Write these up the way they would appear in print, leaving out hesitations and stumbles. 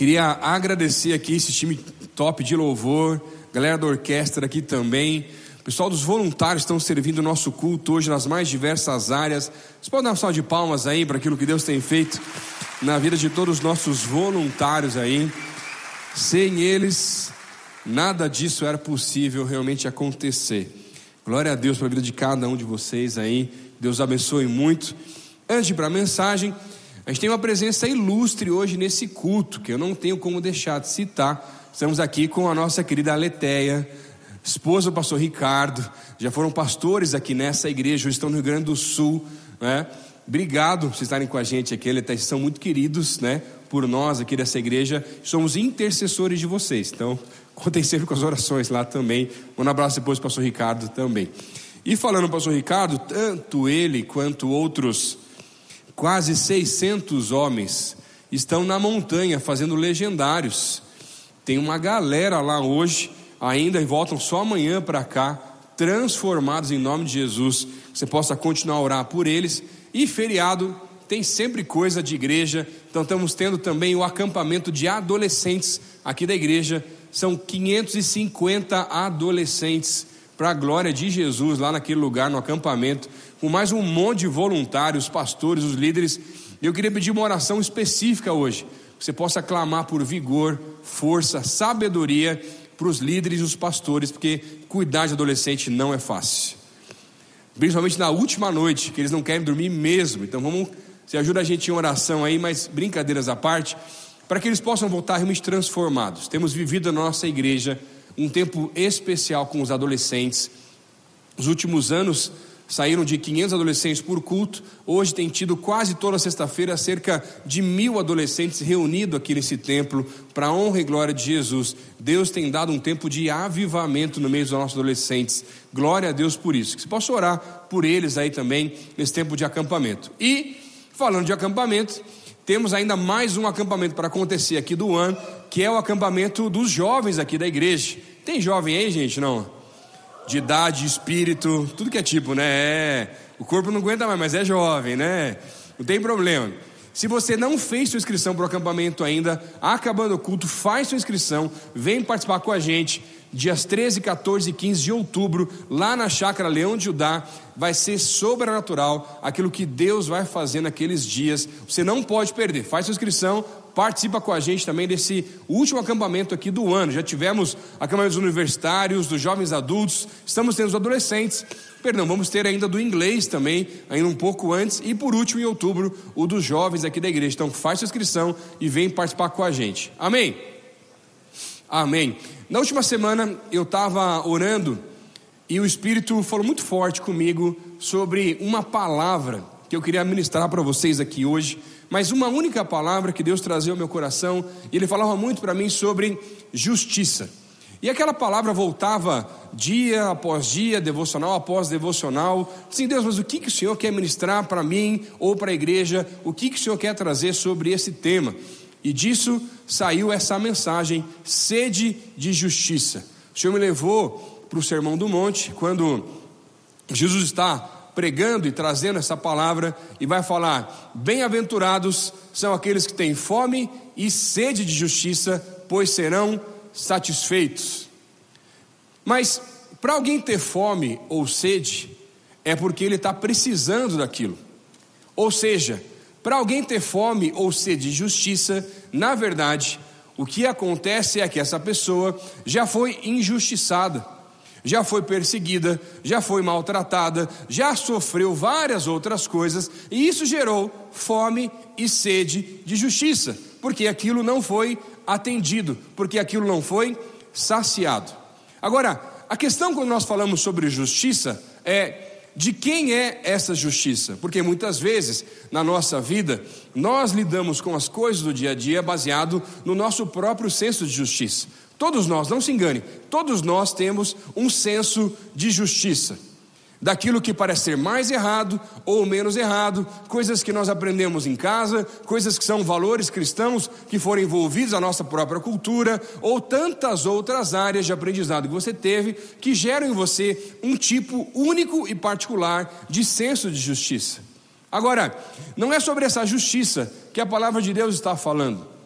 Queria agradecer aqui esse time top de louvor, galera da orquestra aqui também, o pessoal dos voluntários estão servindo o nosso culto hoje nas mais diversas áreas. Vocês podem dar um salve de palmas aí para aquilo que Deus tem feito na vida de todos os nossos voluntários aí. Sem eles, nada disso era possível realmente acontecer. Glória a Deus pela vida de cada um de vocês aí. Deus abençoe muito. Antes de ir para a mensagem, a gente tem uma presença ilustre hoje nesse culto, que eu não tenho como deixar de citar. Estamos aqui com a nossa querida Aleteia, esposa do pastor Ricardo. Já foram pastores aqui nessa igreja, hoje estão no Rio Grande do Sul, né? Obrigado por vocês estarem com a gente aqui, Aleteia, vocês são muito queridos, né? Por nós aqui dessa igreja, somos intercessores de vocês, então contem sempre com as orações lá também. Um abraço depois do pastor Ricardo também. E falando do pastor Ricardo, tanto ele quanto outros quase 600 homens estão na montanha fazendo legendários. Tem uma galera lá hoje ainda, e voltam só amanhã para cá, transformados em nome de Jesus. Você possa continuar a orar por eles. E feriado tem sempre coisa de igreja, então estamos tendo também o acampamento de adolescentes aqui da igreja. São 550 adolescentes para a glória de Jesus lá naquele lugar, no acampamento, com mais um monte de voluntários, pastores, os líderes. Eu queria pedir uma oração específica hoje, que você possa clamar por vigor, força, sabedoria para os líderes e os pastores, porque cuidar de adolescente não é fácil, principalmente na última noite, que eles não querem dormir mesmo. Então você ajuda a gente em oração aí, mas brincadeiras à parte, para que eles possam voltar realmente transformados. Temos vivido na nossa igreja um tempo especial com os adolescentes. Os últimos anos saíram de 500 adolescentes por culto. Hoje tem tido quase toda sexta-feira cerca de 1000 adolescentes reunidos aqui nesse templo, para a honra e glória de Jesus. Deus tem dado um tempo de avivamento no meio dos nossos adolescentes. Glória a Deus por isso. Que você possa orar por eles aí também nesse tempo de acampamento. E falando de acampamento, temos ainda mais um acampamento para acontecer aqui do ano, que é o acampamento dos jovens aqui da igreja. Tem jovem aí, gente? Não? De idade, espírito, tudo que é tipo, né? O corpo não aguenta mais, mas é jovem, né? Não tem problema. Se você não fez sua inscrição para o acampamento ainda, acabando o culto, faz sua inscrição, vem participar com a gente. Dias 13, 14 e 15 de outubro, lá na Chácara Leão de Judá, vai ser sobrenatural aquilo que Deus vai fazer naqueles dias. Você não pode perder, faz sua inscrição, participa com a gente também desse último acampamento aqui do ano. Já tivemos acampamentos universitários, dos jovens adultos, estamos tendo os adolescentes, vamos ter ainda do inglês também, ainda um pouco antes, e por último em outubro, o dos jovens aqui da igreja. Então faz sua inscrição e vem participar com a gente. Amém? Amém. Na última semana eu estava orando e o Espírito falou muito forte comigo sobre uma palavra que eu queria ministrar para vocês aqui hoje, mas uma única palavra que Deus trazia ao meu coração, e Ele falava muito para mim sobre justiça. E aquela palavra voltava dia após dia, devocional após devocional. Sim, Deus, mas o que o Senhor quer ministrar para mim ou para a igreja? O que o Senhor quer trazer sobre esse tema? E disso saiu essa mensagem, sede de justiça. O Senhor me levou para o Sermão do Monte, quando Jesus está pregando e trazendo essa palavra, e vai falar: bem-aventurados são aqueles que têm fome e sede de justiça, pois serão satisfeitos. Mas para alguém ter fome ou sede, é porque ele está precisando daquilo. Ou seja, para alguém ter fome ou sede de justiça, na verdade, o que acontece é que essa pessoa já foi injustiçada, já foi perseguida, já foi maltratada, já sofreu várias outras coisas, e isso gerou fome e sede de justiça, porque aquilo não foi atendido, porque aquilo não foi saciado. Agora, a questão quando nós falamos sobre justiça é: de quem é essa justiça? Porque muitas vezes na nossa vida nós lidamos com as coisas do dia a dia baseado no nosso próprio senso de justiça. Todos nós, não se engane, todos nós temos um senso de justiça, daquilo que parece ser mais errado ou menos errado, coisas que nós aprendemos em casa, coisas que são valores cristãos que foram envolvidos na nossa própria cultura, ou tantas outras áreas de aprendizado que você teve, que geram em você um tipo único e particular de senso de justiça. Agora, não é sobre essa justiça que a palavra de Deus está falando.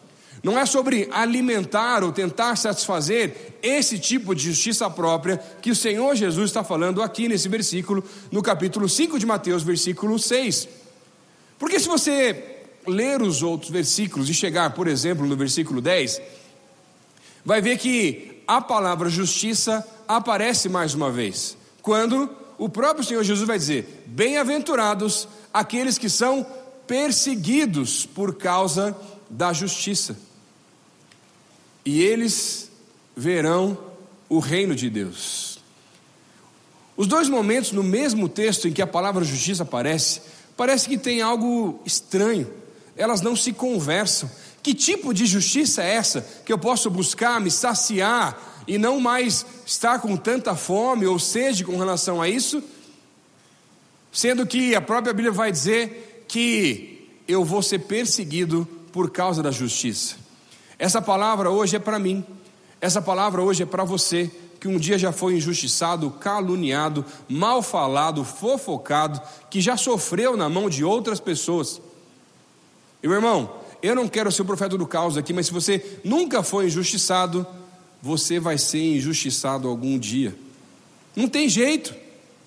Não é sobre alimentar ou tentar satisfazer esse tipo de justiça própria que o Senhor Jesus está falando aqui nesse versículo, no capítulo 5 de Mateus, versículo 6. Porque se você ler os outros versículos e chegar, por exemplo, no versículo 10, vai ver que a palavra justiça aparece mais uma vez, quando o próprio Senhor Jesus vai dizer: bem-aventurados aqueles que são perseguidos por causa da justiça, e eles verão o reino de Deus. Os dois momentos no mesmo texto em que a palavra justiça aparece, parece que tem algo estranho, elas não se conversam. Que tipo de justiça é essa que eu posso buscar me saciar e não mais estar com tanta fome ou sede com relação a isso? Sendo que a própria Bíblia vai dizer que eu vou ser perseguido por causa da justiça. Essa palavra hoje é para mim, essa palavra hoje é para você, que um dia já foi injustiçado, caluniado, mal falado, fofocado, que já sofreu na mão de outras pessoas. E meu irmão, eu não quero ser o profeta do caos aqui, mas se você nunca foi injustiçado, você vai ser injustiçado algum dia. Não tem jeito.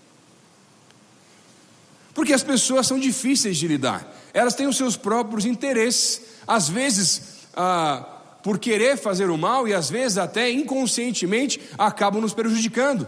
Porque as pessoas são difíceis de lidar. Elas têm os seus próprios interesses. Às vezes, por querer fazer o mal, e às vezes até inconscientemente acabam nos prejudicando.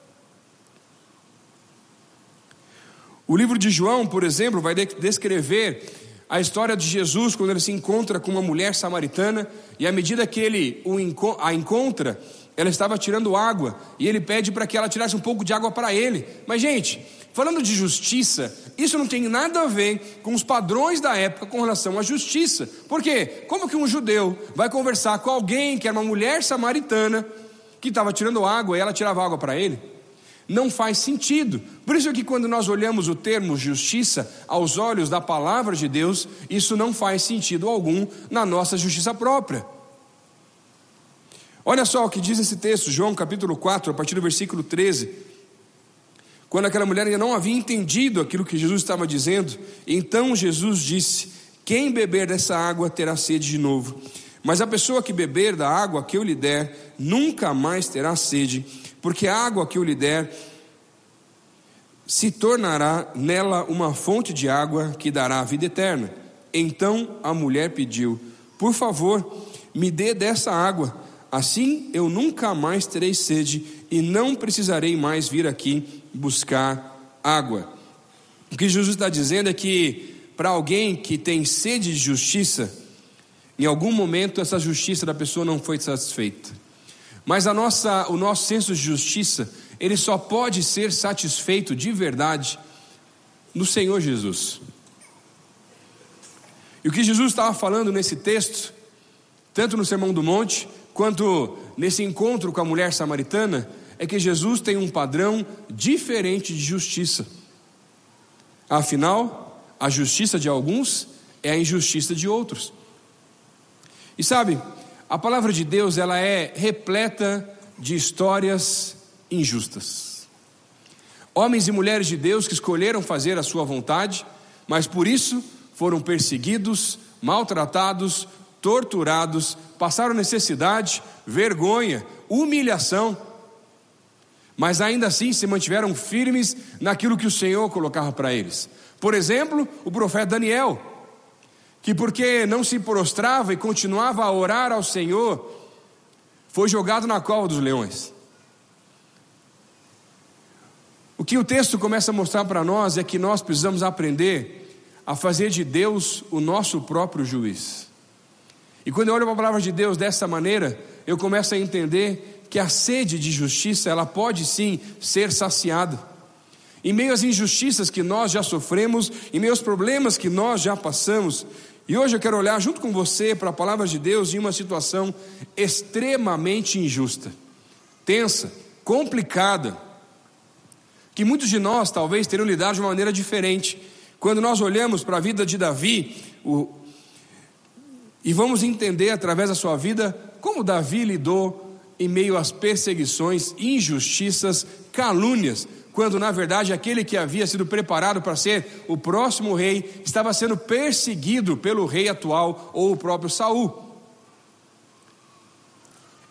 O livro de João, por exemplo, vai descrever a história de Jesus quando ele se encontra com uma mulher samaritana, e à medida que ele a encontra, ela estava tirando água, e ele pede para que ela tirasse um pouco de água para ele. Mas gente, falando de justiça, isso não tem nada a ver com os padrões da época com relação à justiça. Por quê? Como que um judeu vai conversar com alguém que era uma mulher samaritana que estava tirando água e ela tirava água para ele? Não faz sentido. Por isso que quando nós olhamos o termo justiça aos olhos da palavra de Deus, isso não faz sentido algum na nossa justiça própria. Olha só o que diz esse texto, João capítulo 4, a partir do versículo 13. Quando aquela mulher ainda não havia entendido aquilo que Jesus estava dizendo, então Jesus disse: quem beber dessa água terá sede de novo, mas a pessoa que beber da água que eu lhe der, nunca mais terá sede, porque a água que eu lhe der se tornará nela uma fonte de água que dará a vida eterna. Então a mulher pediu: por favor, me dê dessa água, assim eu nunca mais terei sede e não precisarei mais vir aqui buscar água. O que Jesus está dizendo é que para alguém que tem sede de justiça, em algum momento essa justiça da pessoa não foi satisfeita. Mas o nosso senso de justiça, ele só pode ser satisfeito de verdade no Senhor Jesus. E o que Jesus estava falando nesse texto, tanto no Sermão do Monte, quanto nesse encontro com a mulher samaritana, é que Jesus tem um padrão diferente de justiça. Afinal, a justiça de alguns é a injustiça de outros. E sabe, a palavra de Deus, ela é repleta de histórias injustas. Homens e mulheres de Deus que escolheram fazer a sua vontade, mas por isso foram perseguidos, maltratados, torturados, passaram necessidade, vergonha, humilhação, mas ainda assim se mantiveram firmes naquilo que o Senhor colocava para eles. Por exemplo, o profeta Daniel, que porque não se prostrava e continuava a orar ao Senhor, foi jogado na cova dos leões. O que o texto começa a mostrar para nós é que nós precisamos aprender a fazer de Deus o nosso próprio juiz. E quando eu olho para a palavra de Deus dessa maneira, eu começo a entender que a sede de justiça, ela pode sim ser saciada. Em meio às injustiças que nós já sofremos, em meio aos problemas que nós já passamos, e hoje eu quero olhar junto com você para a palavra de Deus em uma situação extremamente injusta, tensa, complicada, que muitos de nós talvez teriam lidado de uma maneira diferente. Quando nós olhamos para a vida de Davi, e vamos entender através da sua vida como Davi lidou em meio às perseguições, injustiças, calúnias, quando na verdade aquele que havia sido preparado para ser o próximo rei estava sendo perseguido pelo rei atual ou o próprio Saul.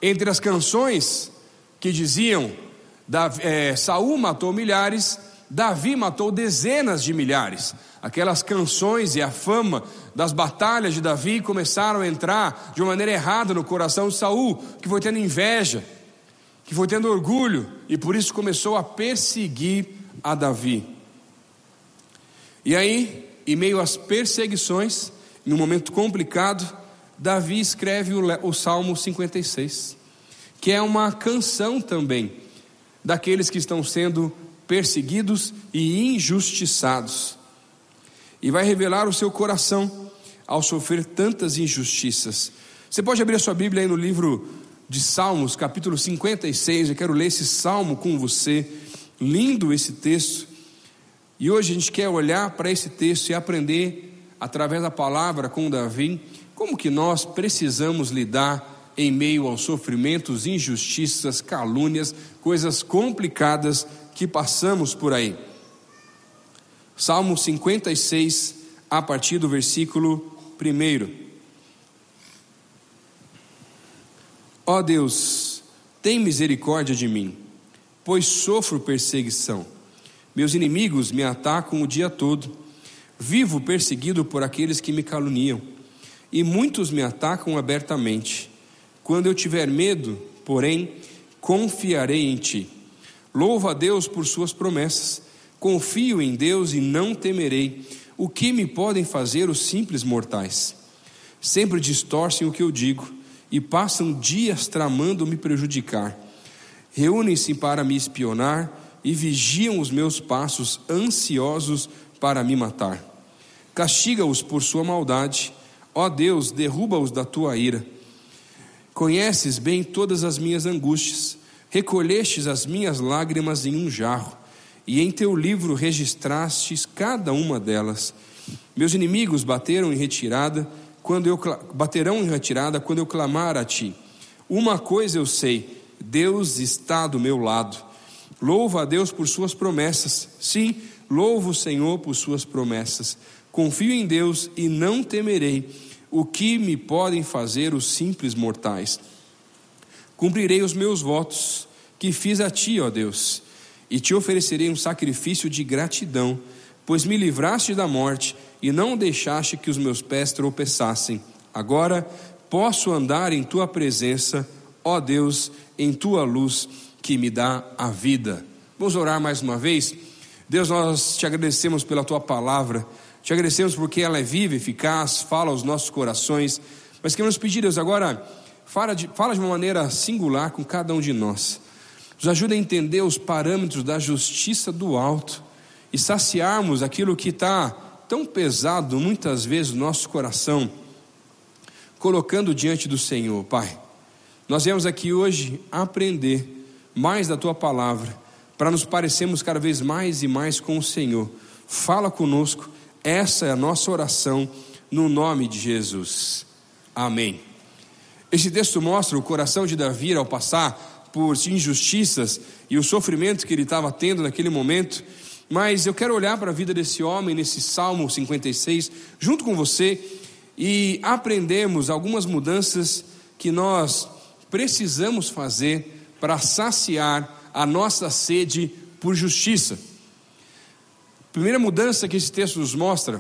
Entre as canções que diziam, Saul matou milhares, Davi matou dezenas de milhares. Aquelas canções e a fama das batalhas de Davi começaram a entrar de uma maneira errada no coração de Saul, que foi tendo inveja, que foi tendo orgulho, e por isso começou a perseguir a Davi. E aí, em meio às perseguições, em um momento complicado, Davi escreve o Salmo 56, que é uma canção também daqueles que estão sendo perseguidos e injustiçados, e vai revelar o seu coração ao sofrer tantas injustiças. Você pode abrir a sua Bíblia aí no livro de Salmos, capítulo 56, eu quero ler esse salmo com você, lindo esse texto, e hoje a gente quer olhar para esse texto e aprender, através da palavra com Davi, como que nós precisamos lidar em meio aos sofrimentos, injustiças, calúnias, coisas complicadas que passamos por aí. Salmo 56, a partir do versículo 1. Ó Deus, tem misericórdia de mim, pois sofro perseguição. Meus inimigos me atacam o dia todo. Vivo perseguido por aqueles que me caluniam, e muitos me atacam abertamente. Quando eu tiver medo, porém, confiarei em ti. Louvo a Deus por suas promessas. Confio em Deus e não temerei. O que me podem fazer os simples mortais? Sempre distorcem o que eu digo e passam dias tramando me prejudicar. Reúnem-se para me espionar e vigiam os meus passos, ansiosos para me matar. Castiga-os por sua maldade. Ó Deus, derruba-os da tua ira. Conheces bem todas as minhas angústias. Recolhestes as minhas lágrimas em um jarro, e em teu livro registrastes cada uma delas. Meus inimigos baterão em retirada quando eu clamar a ti. Uma coisa eu sei: Deus está do meu lado. Louvo a Deus por suas promessas. Sim, louvo o Senhor por suas promessas. Confio em Deus e não temerei. O que me podem fazer os simples mortais? Cumprirei os meus votos que fiz a ti, ó Deus, e te oferecerei um sacrifício de gratidão, pois me livraste da morte e não deixaste que os meus pés tropeçassem. Agora posso andar em tua presença, ó Deus, em tua luz que me dá a vida. Vamos orar mais uma vez? Deus, nós te agradecemos pela tua palavra, te agradecemos porque ela é viva, eficaz, fala aos nossos corações, mas queremos pedir, Deus, agora fala de uma maneira singular com cada um de nós. Nos ajuda a entender os parâmetros da justiça do alto e saciarmos aquilo que está tão pesado muitas vezes no nosso coração, colocando diante do Senhor. Pai, nós viemos aqui hoje aprender mais da tua palavra, para nos parecermos cada vez mais e mais com o Senhor. Fala conosco, essa é a nossa oração, no nome de Jesus, amém. Esse texto mostra o coração de Davi ao passar por injustiças e o sofrimento que ele estava tendo naquele momento, mas eu quero olhar para a vida desse homem nesse Salmo 56, junto com você, e aprendemos algumas mudanças que nós precisamos fazer para saciar a nossa sede por justiça. A primeira mudança que esse texto nos mostra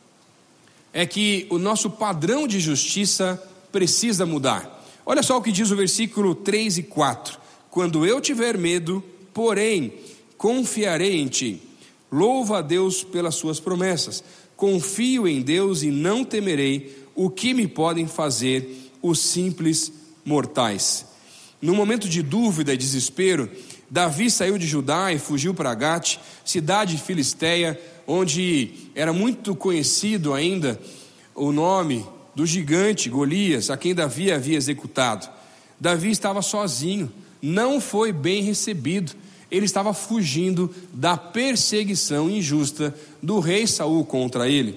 é que o nosso padrão de justiça precisa mudar. Olha só o que diz o versículo 3 e 4. Quando eu tiver medo, porém, confiarei em ti. Louvo a Deus pelas suas promessas. Confio em Deus e não temerei. O que me podem fazer os simples mortais? No momento de dúvida e desespero, Davi saiu de Judá e fugiu para Gate, cidade filisteia, onde era muito conhecido ainda o nome do gigante Golias, a quem Davi havia executado. Davi estava sozinho, não foi bem recebido. Ele estava fugindo da perseguição injusta do rei Saul contra ele.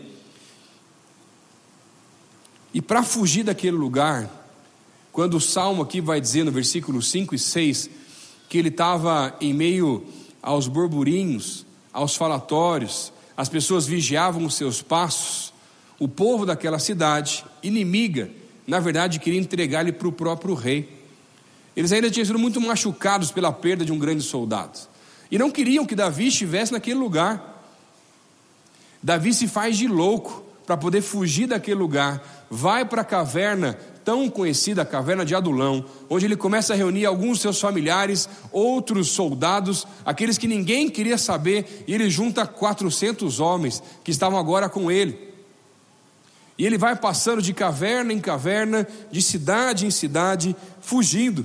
E para fugir daquele lugar, quando o Salmo aqui vai dizer no versículo 5 e 6, que ele estava em meio aos burburinhos, aos falatórios, as pessoas vigiavam os seus passos, o povo daquela cidade, inimiga, na verdade queria entregar ele para o próprio rei. Eles ainda tinham sido muito machucados pela perda de um grande soldado, e não queriam que Davi estivesse naquele lugar. Davi se faz de louco para poder fugir daquele lugar, vai para a caverna tão conhecida, a caverna de Adulão, onde ele começa a reunir alguns dos seus familiares, outros soldados, aqueles que ninguém queria saber, e ele junta 400 homens que estavam agora com ele. E ele vai passando de caverna em caverna, de cidade em cidade, fugindo.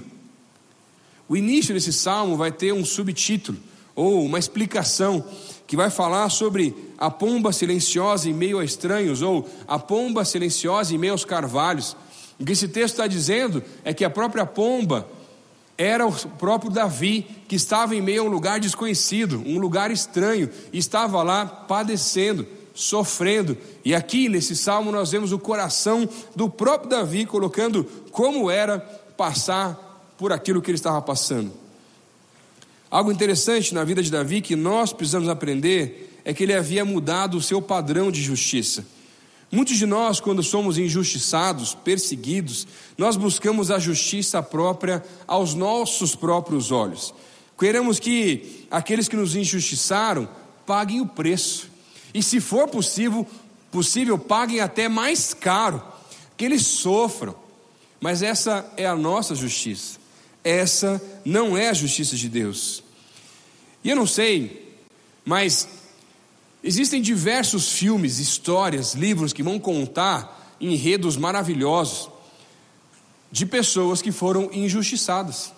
O início desse salmo vai ter um subtítulo, ou uma explicação, que vai falar sobre a pomba silenciosa em meio a estranhos, ou a pomba silenciosa em meio aos carvalhos. O que esse texto está dizendo é que a própria pomba era o próprio Davi, que estava em meio a um lugar desconhecido, um lugar estranho, e estava lá padecendo, sofrendo. E aqui nesse salmo nós vemos o coração do próprio Davi, colocando como era passar por aquilo que ele estava passando. Algo interessante na vida de Davi que nós precisamos aprender é que ele havia mudado o seu padrão de justiça. Muitos de nós, quando somos injustiçados, perseguidos, nós buscamos a justiça própria aos nossos próprios olhos. Queremos que aqueles que nos injustiçaram paguem o preço, e se for possível paguem até mais caro, que eles sofram. Mas essa é a nossa justiça, essa não é a justiça de Deus. E eu não sei, mas existem diversos filmes, histórias, livros que vão contar enredos maravilhosos de pessoas que foram injustiçadas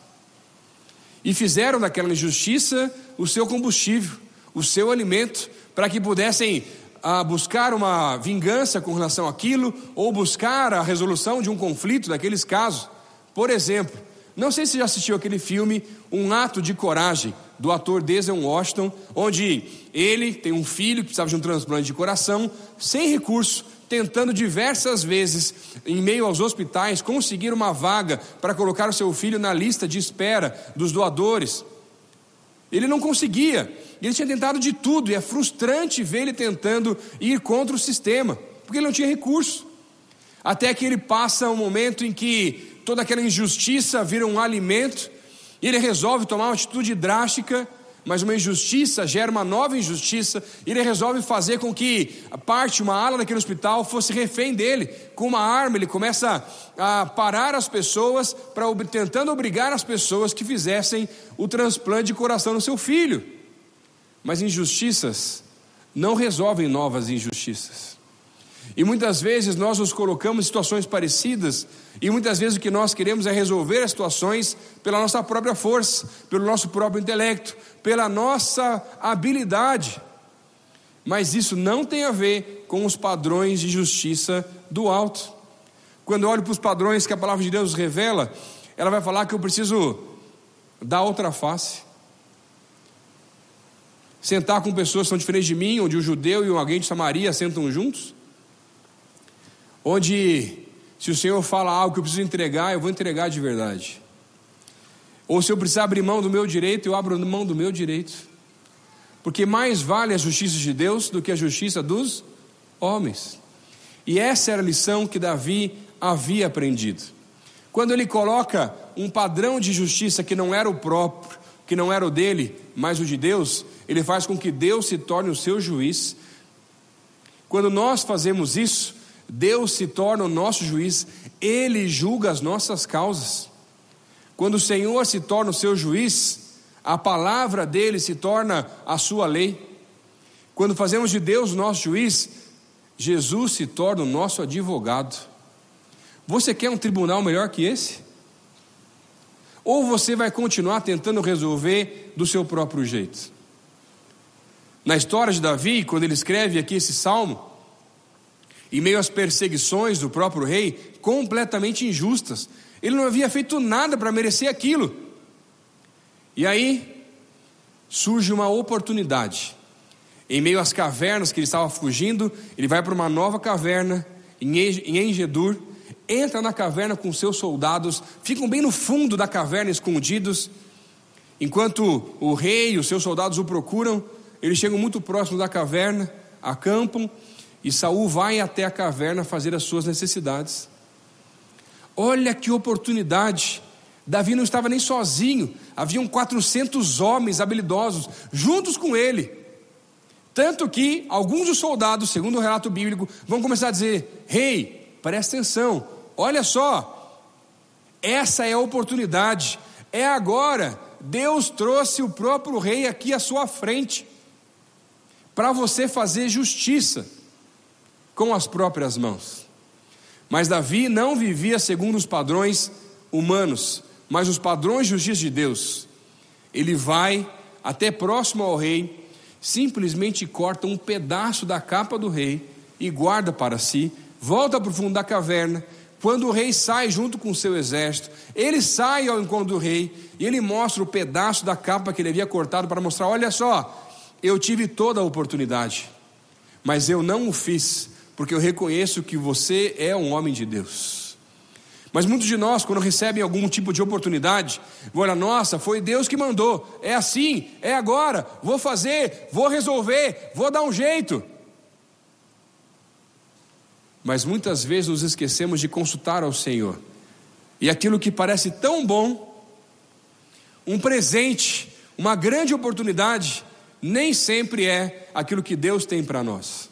e fizeram daquela injustiça o seu combustível, o seu alimento, para que pudessem buscar uma vingança com relação àquilo, ou buscar a resolução de um conflito daqueles casos. Por exemplo, não sei se você já assistiu aquele filme Um Ato de Coragem, do ator Denzel Washington, onde ele tem um filho que precisava de um transplante de coração, sem recurso, tentando diversas vezes, em meio aos hospitais, conseguir uma vaga para colocar o seu filho na lista de espera dos doadores. Ele não conseguia, ele tinha tentado de tudo, e é frustrante ver ele tentando ir contra o sistema, porque ele não tinha recurso. Até que ele passa um momento em que toda aquela injustiça vira um alimento, e ele resolve tomar uma atitude drástica, mas uma injustiça gera uma nova injustiça, e ele resolve fazer com que uma ala daquele hospital fosse refém dele. Com uma arma ele começa a parar as pessoas, tentando obrigar as pessoas que fizessem o transplante de coração no seu filho. Mas injustiças não resolvem novas injustiças, e muitas vezes nós nos colocamos em situações parecidas, e muitas vezes o que nós queremos é resolver as situações pela nossa própria força, pelo nosso próprio intelecto, pela nossa habilidade. Mas isso não tem a ver com os padrões de justiça do alto. Quando eu olho para os padrões que a palavra de Deus revela, ela vai falar que eu preciso dar outra face, sentar com pessoas que são diferentes de mim, onde o judeu e alguém de Samaria sentam juntos, onde se o Senhor fala algo que eu preciso entregar, eu vou entregar de verdade. Ou se eu precisar abrir mão do meu direito, eu abro mão do meu direito, porque mais vale a justiça de Deus do que a justiça dos homens. E essa era a lição que Davi havia aprendido. Quando ele coloca um padrão de justiça que não era o próprio, que não era o dele, mas o de Deus, ele faz com que Deus se torne o seu juiz. Quando nós fazemos isso, Deus se torna o nosso juiz, Ele julga as nossas causas. Quando o Senhor se torna o seu juiz, a palavra dele se torna a sua lei. Quando fazemos de Deus o nosso juiz, Jesus se torna o nosso advogado. Você quer um tribunal melhor que esse? Ou você vai continuar tentando resolver do seu próprio jeito? Na história de Davi, quando ele escreve aqui esse salmo, em meio às perseguições do próprio rei, completamente injustas, ele não havia feito nada para merecer aquilo. E aí surge uma oportunidade. Em meio às cavernas que ele estava fugindo, ele vai para uma nova caverna em Engedur, entra na caverna com seus soldados, ficam bem no fundo da caverna escondidos. Enquanto o rei e os seus soldados o procuram, eles chegam muito próximo da caverna, acampam, e Saul vai até a caverna fazer as suas necessidades. Olha que oportunidade Davi não estava nem sozinho, haviam 400 homens habilidosos juntos com ele. Tanto que alguns dos soldados, segundo o relato bíblico, vão começar a dizer: rei, presta atenção, olha só, essa é a oportunidade, é agora. Deus trouxe o próprio rei aqui à sua frente, para você fazer justiça com as próprias mãos. Mas Davi não vivia segundo os padrões humanos, mas os padrões de justiça de Deus. Ele vai até próximo ao rei, simplesmente corta um pedaço da capa do rei e guarda para si, volta para o fundo da caverna. Quando o rei sai junto com o seu exército, ele sai ao encontro do rei e ele mostra o pedaço da capa que ele havia cortado para mostrar: olha só, eu tive toda a oportunidade, mas eu não o fiz, porque eu reconheço que você é um homem de Deus. Mas muitos de nós, quando recebem algum tipo de oportunidade, vão olhar: nossa, foi Deus que mandou, é assim, é agora, vou fazer, vou resolver, vou dar um jeito. Mas muitas vezes nos esquecemos de consultar ao Senhor, e aquilo que parece tão bom, um presente, uma grande oportunidade, nem sempre é aquilo que Deus tem para nós.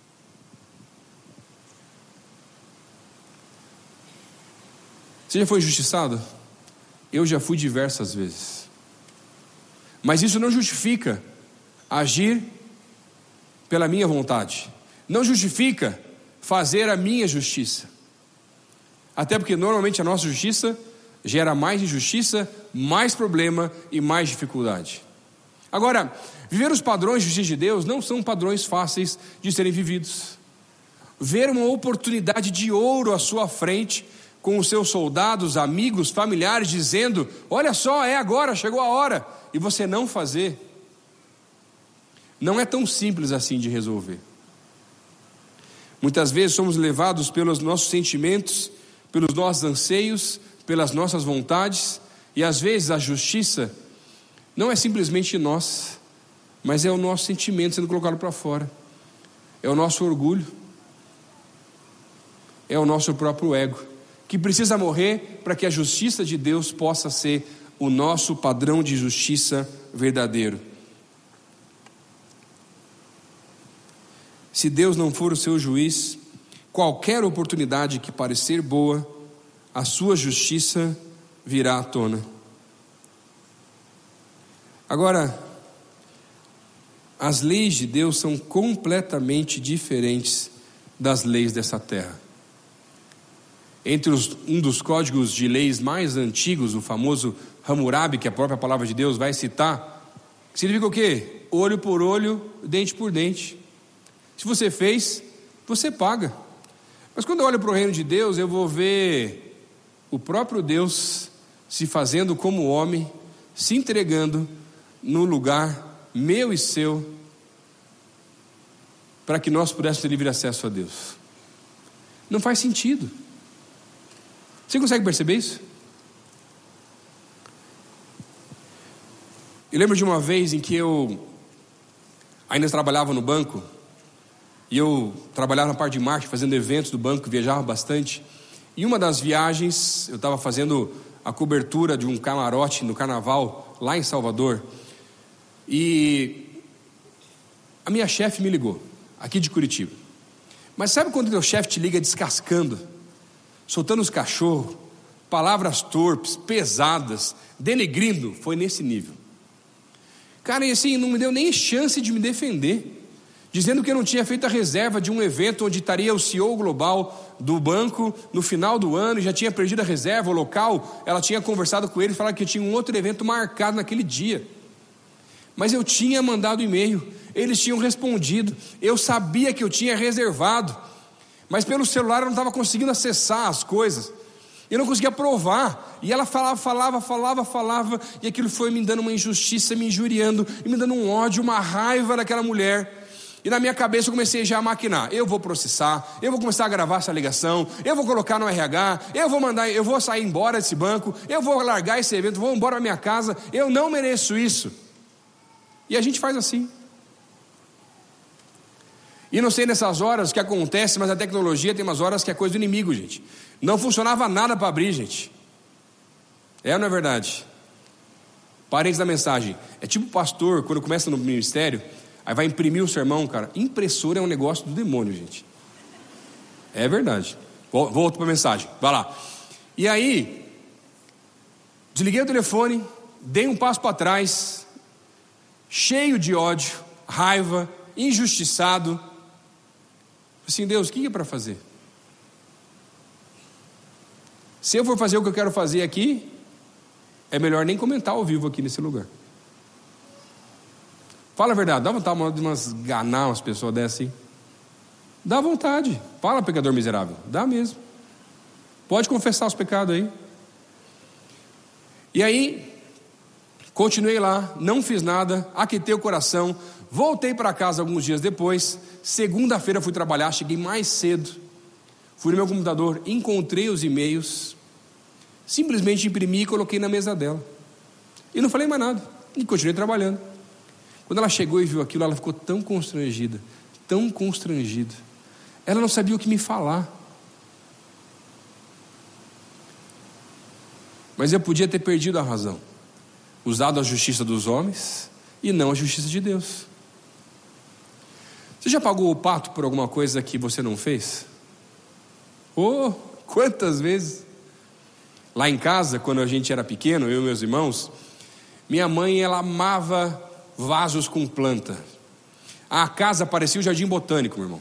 Você já foi injustiçado? Eu já fui diversas vezes. Mas isso não justifica agir pela minha vontade, não justifica fazer a minha justiça, até porque normalmente a nossa justiça gera mais injustiça, mais problema e mais dificuldade. Agora, viver os padrões de justiça de Deus não são padrões fáceis de serem vividos. Ver uma oportunidade de ouro à sua frente, com os seus soldados, amigos, familiares, dizendo: olha só, é agora, chegou a hora, e você não fazer, não é tão simples assim de resolver. Muitas vezes somos levados pelos nossos sentimentos, pelos nossos anseios, pelas nossas vontades, e às vezes a justiça não é simplesmente nós, mas é o nosso sentimento sendo colocado para fora, é o nosso orgulho, é o nosso próprio ego, que precisa morrer para que a justiça de Deus possa ser o nosso padrão de justiça verdadeiro. Se Deus não for o seu juiz, qualquer oportunidade que parecer boa, a sua justiça virá à tona. Agora, as leis de Deus são completamente diferentes das leis dessa terra. Entre um dos códigos de leis mais antigos, o famoso Hammurabi, que a própria palavra de Deus vai citar, significa o quê? Olho por olho, dente por dente. Se você fez, você paga. Mas quando eu olho para o reino de Deus, eu vou ver o próprio Deus se fazendo como homem, se entregando no lugar meu e seu, para que nós pudéssemos ter livre acesso a Deus. Não faz sentido. Você consegue perceber isso? Eu lembro de uma vez em que eu ainda trabalhava no banco, e eu trabalhava na parte de marketing, fazendo eventos do banco, viajava bastante. E uma das viagens, eu estava fazendo a cobertura de um camarote no carnaval, lá em Salvador. E a minha chefe me ligou, aqui de Curitiba. Mas sabe quando o teu chefe te liga descascando, soltando os cachorros, palavras torpes, pesadas, denegrindo? Foi nesse nível. Cara, e assim, não me deu nem chance de me defender, dizendo que eu não tinha feito a reserva de um evento onde estaria o CEO global do banco no final do ano, e já tinha perdido a reserva, o local. Ela tinha conversado com ele e falado que tinha um outro evento marcado naquele dia. Mas eu tinha mandado e-mail, eles tinham respondido, eu sabia que eu tinha reservado, mas pelo celular eu não estava conseguindo acessar as coisas, eu não conseguia provar. E ela falava, e aquilo foi me dando uma injustiça, me injuriando, e me dando um ódio, uma raiva daquela mulher. E na minha cabeça eu comecei já a maquinar: eu vou processar, eu vou começar a gravar essa ligação, eu vou colocar no RH, eu vou sair embora desse banco, eu vou largar esse evento, vou embora para minha casa, eu não mereço isso. E a gente faz assim. E não sei nessas horas o que acontece, mas a tecnologia tem umas horas que é coisa do inimigo, gente. Não funcionava nada para abrir, gente. É ou não é verdade? Parentes da mensagem. É tipo pastor, quando começa no ministério, aí vai imprimir o sermão, cara. Impressora é um negócio do demônio, gente. É verdade. Volto para a mensagem, vai lá. E aí, desliguei o telefone, dei um passo para trás, cheio de ódio, raiva, injustiçado. Assim, Deus, o que é para fazer? Se eu for fazer o que eu quero fazer aqui, é melhor nem comentar ao vivo aqui nesse lugar. Fala a verdade, dá vontade de esganar umas pessoas dessas assim? Dá vontade. Fala, pecador miserável, dá mesmo. Pode confessar os pecados aí. E aí, continuei lá, não fiz nada, aquietei o coração, voltei para casa alguns dias depois. Segunda-feira fui trabalhar, cheguei mais cedo, fui no meu computador, encontrei os e-mails, simplesmente imprimi e coloquei na mesa dela. E não falei mais nada, e continuei trabalhando. Quando ela chegou e viu aquilo, ela ficou tão constrangida, tão constrangida. Ela não sabia o que me falar. Mas eu podia ter perdido a razão, usado a justiça dos homens e não a justiça de Deus. Você já pagou o pato por alguma coisa que você não fez? Oh, quantas vezes! Lá em casa, quando a gente era pequeno, eu e meus irmãos, minha mãe, ela amava vasos com planta. A casa parecia o jardim botânico, meu irmão.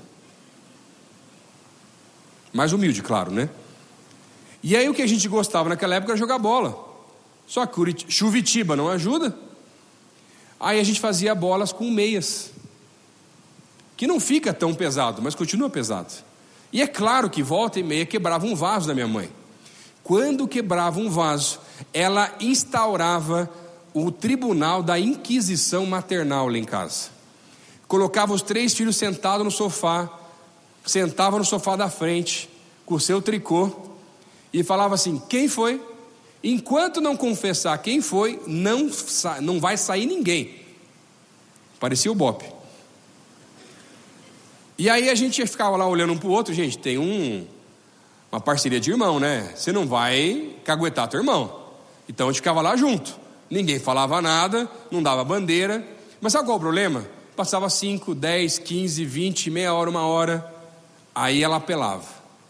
Mais humilde, claro, né? E aí o que a gente gostava naquela época era jogar bola. Só que Chuvitiba não ajuda. Aí a gente fazia bolas com meias, que não fica tão pesado, mas continua pesado. E é claro que volta e meia quebrava um vaso da minha mãe. Quando quebrava um vaso, ela instaurava o tribunal da Inquisição maternal lá em casa. Colocava os 3 filhos sentados no sofá, sentava no sofá da frente, com o seu tricô, e falava assim: quem foi? Enquanto não confessar quem foi, não vai sair ninguém. Parecia o Bope. E aí a gente ficava lá olhando um para o outro. Gente, tem uma parceria de irmão, né? Você não vai caguetar teu irmão. Então a gente ficava lá junto. Ninguém falava nada, não dava bandeira. Mas sabe qual é o problema? Passava 5, 10, 15, 20, meia hora, 1 hora. Aí ela apelava.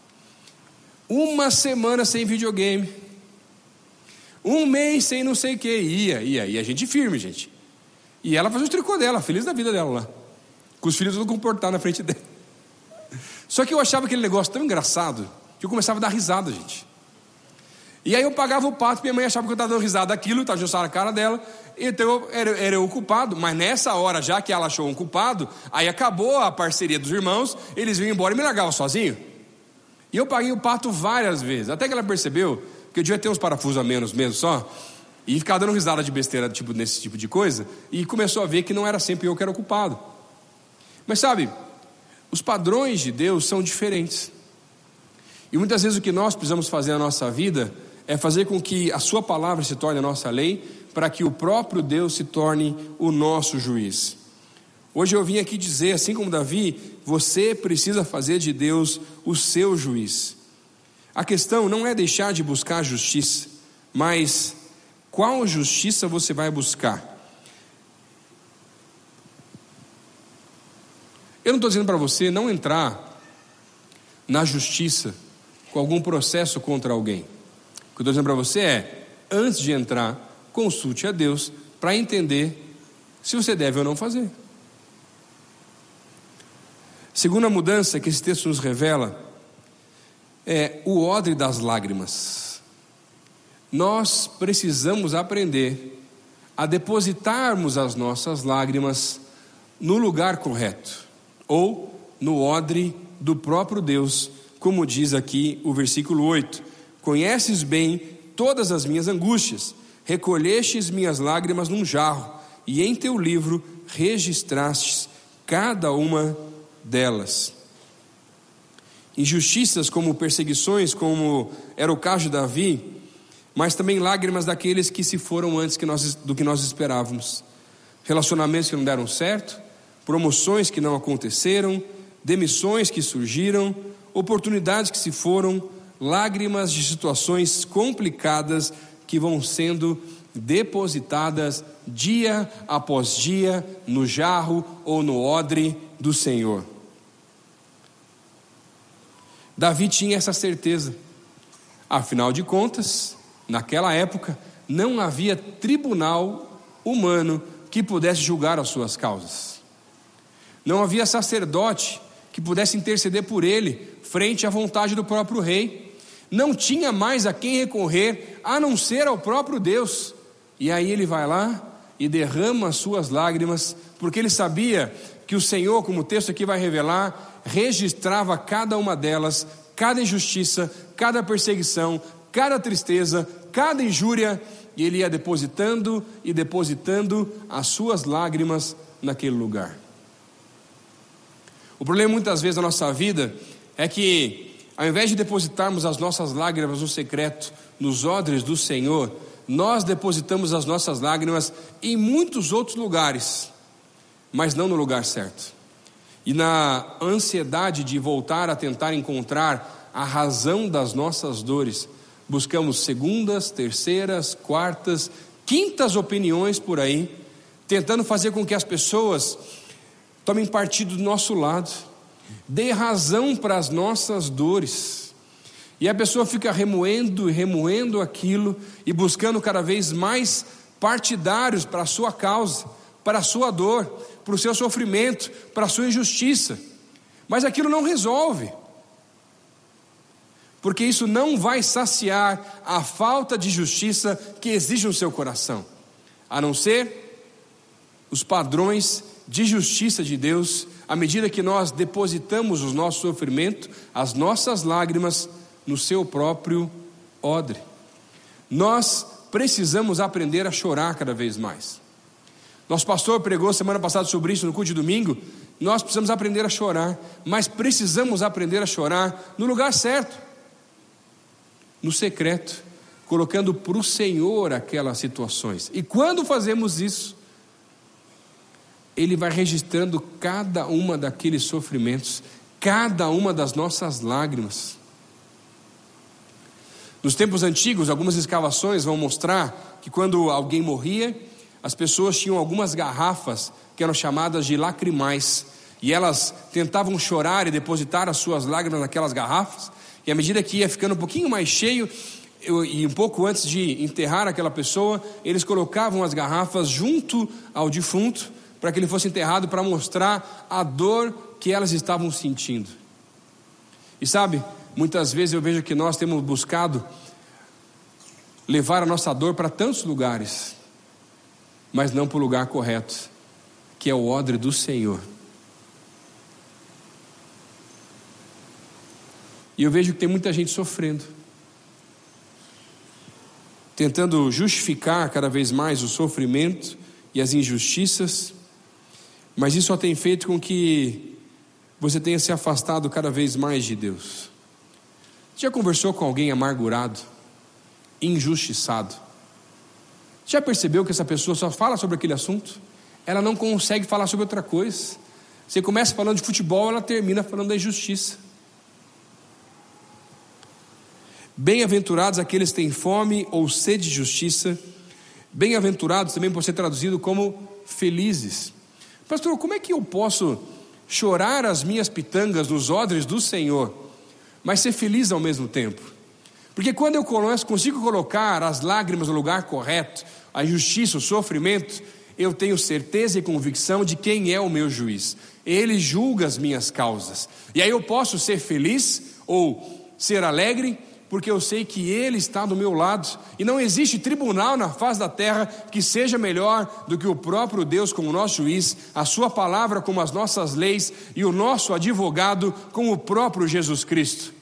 1 semana sem videogame. 1 mês sem não sei o que. Ia. E a gente firme, gente. E ela fazia o tricô dela, feliz da vida dela lá. Com os filhos tudo comportados na frente dela. Só que eu achava aquele negócio tão engraçado que eu começava a dar risada, gente. E aí eu pagava o pato, minha mãe achava que eu estava dando risada daquilo, estava juntando a cara dela. Então era eu o culpado. Mas nessa hora, já que ela achou um culpado, aí acabou a parceria dos irmãos. Eles vinham embora e me largavam sozinho. E eu paguei o pato várias vezes, até que ela percebeu que eu devia ter uns parafusos a menos mesmo só, e ficava dando risada de besteira nesse tipo de coisa. E começou a ver que não era sempre eu que era o culpado. Mas sabe, os padrões de Deus são diferentes. E muitas vezes o que nós precisamos fazer na nossa vida é fazer com que a sua palavra se torne a nossa lei, para que o próprio Deus se torne o nosso juiz. Hoje eu vim aqui dizer, assim como Davi, você precisa fazer de Deus o seu juiz. A questão não é deixar de buscar a justiça, mas qual justiça você vai buscar? Eu não estou dizendo para você não entrar na justiça com algum processo contra alguém. O que eu estou dizendo para você é, antes de entrar, consulte a Deus para entender se você deve ou não fazer. Segunda mudança que esse texto nos revela é o odre das lágrimas. Nós precisamos aprender a depositarmos as nossas lágrimas no lugar correto, ou no odre do próprio Deus, como diz aqui o versículo 8: conheces bem todas as minhas angústias, recolhestes minhas lágrimas num jarro, e em teu livro registrastes cada uma delas. Injustiças como perseguições, como era o caso de Davi, mas também lágrimas daqueles que se foram antes do que nós esperávamos. Relacionamentos que não deram certo, promoções que não aconteceram, demissões que surgiram, oportunidades que se foram, lágrimas de situações complicadas que vão sendo depositadas dia após dia no jarro ou no odre do Senhor. Davi tinha essa certeza. Afinal de contas, naquela época, não havia tribunal humano que pudesse julgar as suas causas. Não havia sacerdote que pudesse interceder por ele frente à vontade do próprio rei. Não tinha mais a quem recorrer a não ser ao próprio Deus. E aí ele vai lá e derrama as suas lágrimas, porque ele sabia que o Senhor, como o texto aqui vai revelar, registrava cada uma delas, cada injustiça, cada perseguição, cada tristeza, cada injúria, e ele ia depositando e depositando as suas lágrimas naquele lugar. O problema muitas vezes da nossa vida é que, ao invés de depositarmos as nossas lágrimas no secreto, nos odres do Senhor, nós depositamos as nossas lágrimas em muitos outros lugares, mas não no lugar certo. E na ansiedade de voltar a tentar encontrar a razão das nossas dores, buscamos segundas, terceiras, quartas, quintas opiniões por aí, tentando fazer com que as pessoas tomem partido do nosso lado, dê razão para as nossas dores. E a pessoa fica remoendo e remoendo aquilo e buscando cada vez mais partidários para a sua causa, para a sua dor, para o seu sofrimento, para a sua injustiça. Mas aquilo não resolve, porque isso não vai saciar a falta de justiça que existe no seu coração, a não ser os padrões de justiça de Deus, à medida que nós depositamos o nosso sofrimento, as nossas lágrimas, no seu próprio odre. Nós precisamos aprender a chorar cada vez mais. Nosso pastor pregou semana passada sobre isso no culto de domingo. Nós precisamos aprender a chorar, mas precisamos aprender a chorar no lugar certo, no secreto, colocando para o Senhor aquelas situações. E quando fazemos isso, Ele vai registrando cada uma daqueles sofrimentos, cada uma das nossas lágrimas. Nos tempos antigos, algumas escavações vão mostrar que quando alguém morria, as pessoas tinham algumas garrafas que eram chamadas de lacrimais, e elas tentavam chorar e depositar as suas lágrimas naquelas garrafas, e à medida que ia ficando um pouquinho mais cheio, e um pouco antes de enterrar aquela pessoa, eles colocavam as garrafas junto ao defunto, para que ele fosse enterrado, para mostrar a dor que elas estavam sentindo. E sabe, muitas vezes eu vejo que nós temos buscado levar a nossa dor para tantos lugares, mas não para o lugar correto, que é o odre do Senhor. E eu vejo que tem muita gente sofrendo, tentando justificar cada vez mais o sofrimento e as injustiças, mas isso só tem feito com que você tenha se afastado cada vez mais de Deus. Já conversou com alguém amargurado, injustiçado? Já percebeu que essa pessoa só fala sobre aquele assunto? Ela não consegue falar sobre outra coisa. Você começa falando de futebol, ela termina falando da injustiça. Bem-aventurados aqueles que têm fome ou sede de justiça. Bem-aventurados também pode ser traduzido como felizes. Pastor, como é que eu posso chorar as minhas pitangas nos odres do Senhor, mas ser feliz ao mesmo tempo? Porque quando eu consigo colocar as lágrimas no lugar correto, a injustiça, o sofrimento, eu tenho certeza e convicção de quem é o meu juiz. Ele julga as minhas causas. E aí eu posso ser feliz ou ser alegre, porque eu sei que Ele está do meu lado, e não existe tribunal na face da terra que seja melhor do que o próprio Deus como nosso juiz, a sua palavra como as nossas leis, e o nosso advogado como o próprio Jesus Cristo.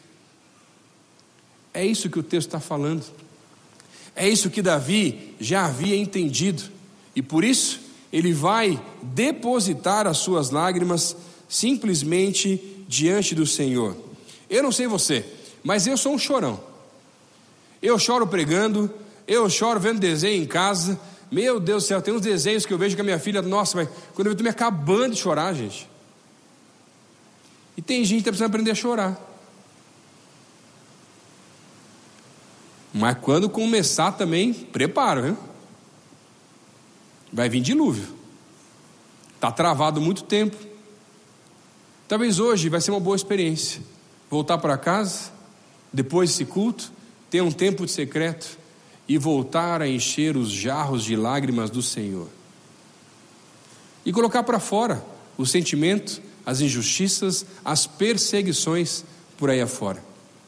É isso que o texto está falando, é isso que Davi já havia entendido, e por isso ele vai depositar as suas lágrimas simplesmente diante do Senhor. Eu não sei você, mas eu sou um chorão. Eu choro pregando, eu choro vendo desenho em casa. Meu Deus do céu, tem uns desenhos que eu vejo com a minha filha, nossa, mas quando eu estou me acabando de chorar, gente. E tem gente que está precisando aprender a chorar. Mas quando começar também, prepara, viu? Vai vir dilúvio. Está travado muito tempo. Talvez hoje vai ser uma boa experiência. Voltar para casa, depois desse culto, ter um tempo de secreto e voltar a encher os jarros de lágrimas do Senhor. E colocar para fora o sentimento, as injustiças, as perseguições por aí afora.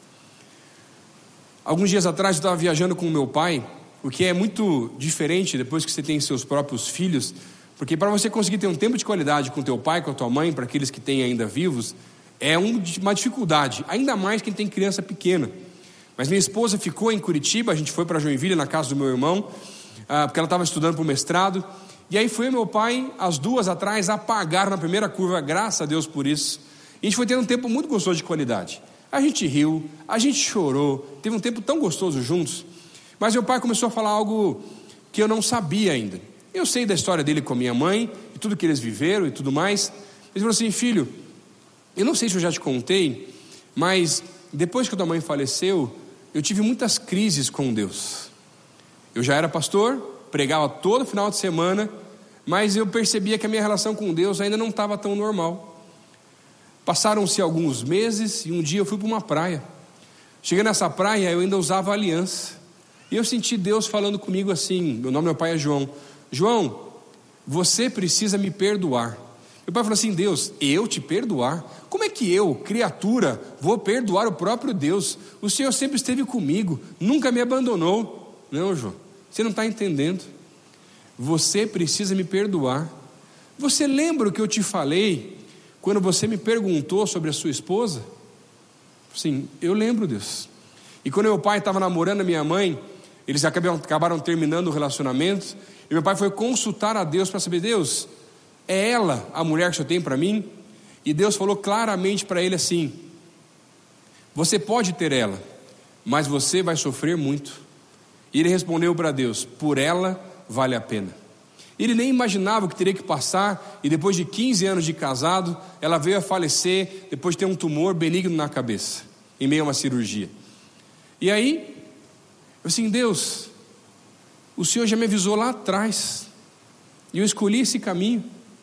Alguns dias atrás eu estava viajando com o meu pai, o que é muito diferente depois que você tem seus próprios filhos, porque para você conseguir ter um tempo de qualidade com teu pai, com a tua mãe, para aqueles que têm ainda vivos, é uma dificuldade, ainda mais quem tem criança pequena. Mas minha esposa ficou em Curitiba, a gente foi para Joinville, na casa do meu irmão, porque ela estava estudando para o mestrado, e aí foi meu pai, as duas atrás, apagaram na primeira curva, graças a Deus por isso. E a gente foi tendo um tempo muito gostoso de qualidade. A gente riu, a gente chorou, teve um tempo tão gostoso juntos. Mas meu pai começou a falar algo que eu não sabia ainda. Eu sei da história dele com a minha mãe, e tudo que eles viveram e tudo mais. Ele falou assim: filho, eu não sei se eu já te contei, mas depois que a tua mãe faleceu, eu tive muitas crises com Deus. Eu já era pastor, pregava todo final de semana, mas eu percebia que a minha relação com Deus ainda não estava tão normal. Passaram-se alguns meses e um dia eu fui para uma praia. Cheguei nessa praia, eu ainda usava aliança. E eu senti Deus falando comigo assim, meu pai é João. João, você precisa me perdoar. Meu pai falou assim: Deus, eu te perdoar? Como é que eu, criatura, vou perdoar o próprio Deus? O Senhor sempre esteve comigo, nunca me abandonou. Não, João, você não está entendendo. Você precisa me perdoar. Você lembra o que eu te falei quando você me perguntou sobre a sua esposa? Sim, eu lembro, Deus. E quando meu pai estava namorando a minha mãe, eles acabaram terminando o relacionamento, e meu pai foi consultar a Deus para saber: Deus, é ela a mulher que o Senhor tem para mim? E Deus falou claramente para ele assim: você pode ter ela, mas você vai sofrer muito. E ele respondeu para Deus: por ela vale a pena. Ele nem imaginava o que teria que passar, e depois de 15 anos de casado, ela veio a falecer depois de ter um tumor benigno na cabeça, em meio a uma cirurgia. E aí, eu assim: Deus, o Senhor já me avisou lá atrás, e eu escolhi esse caminho.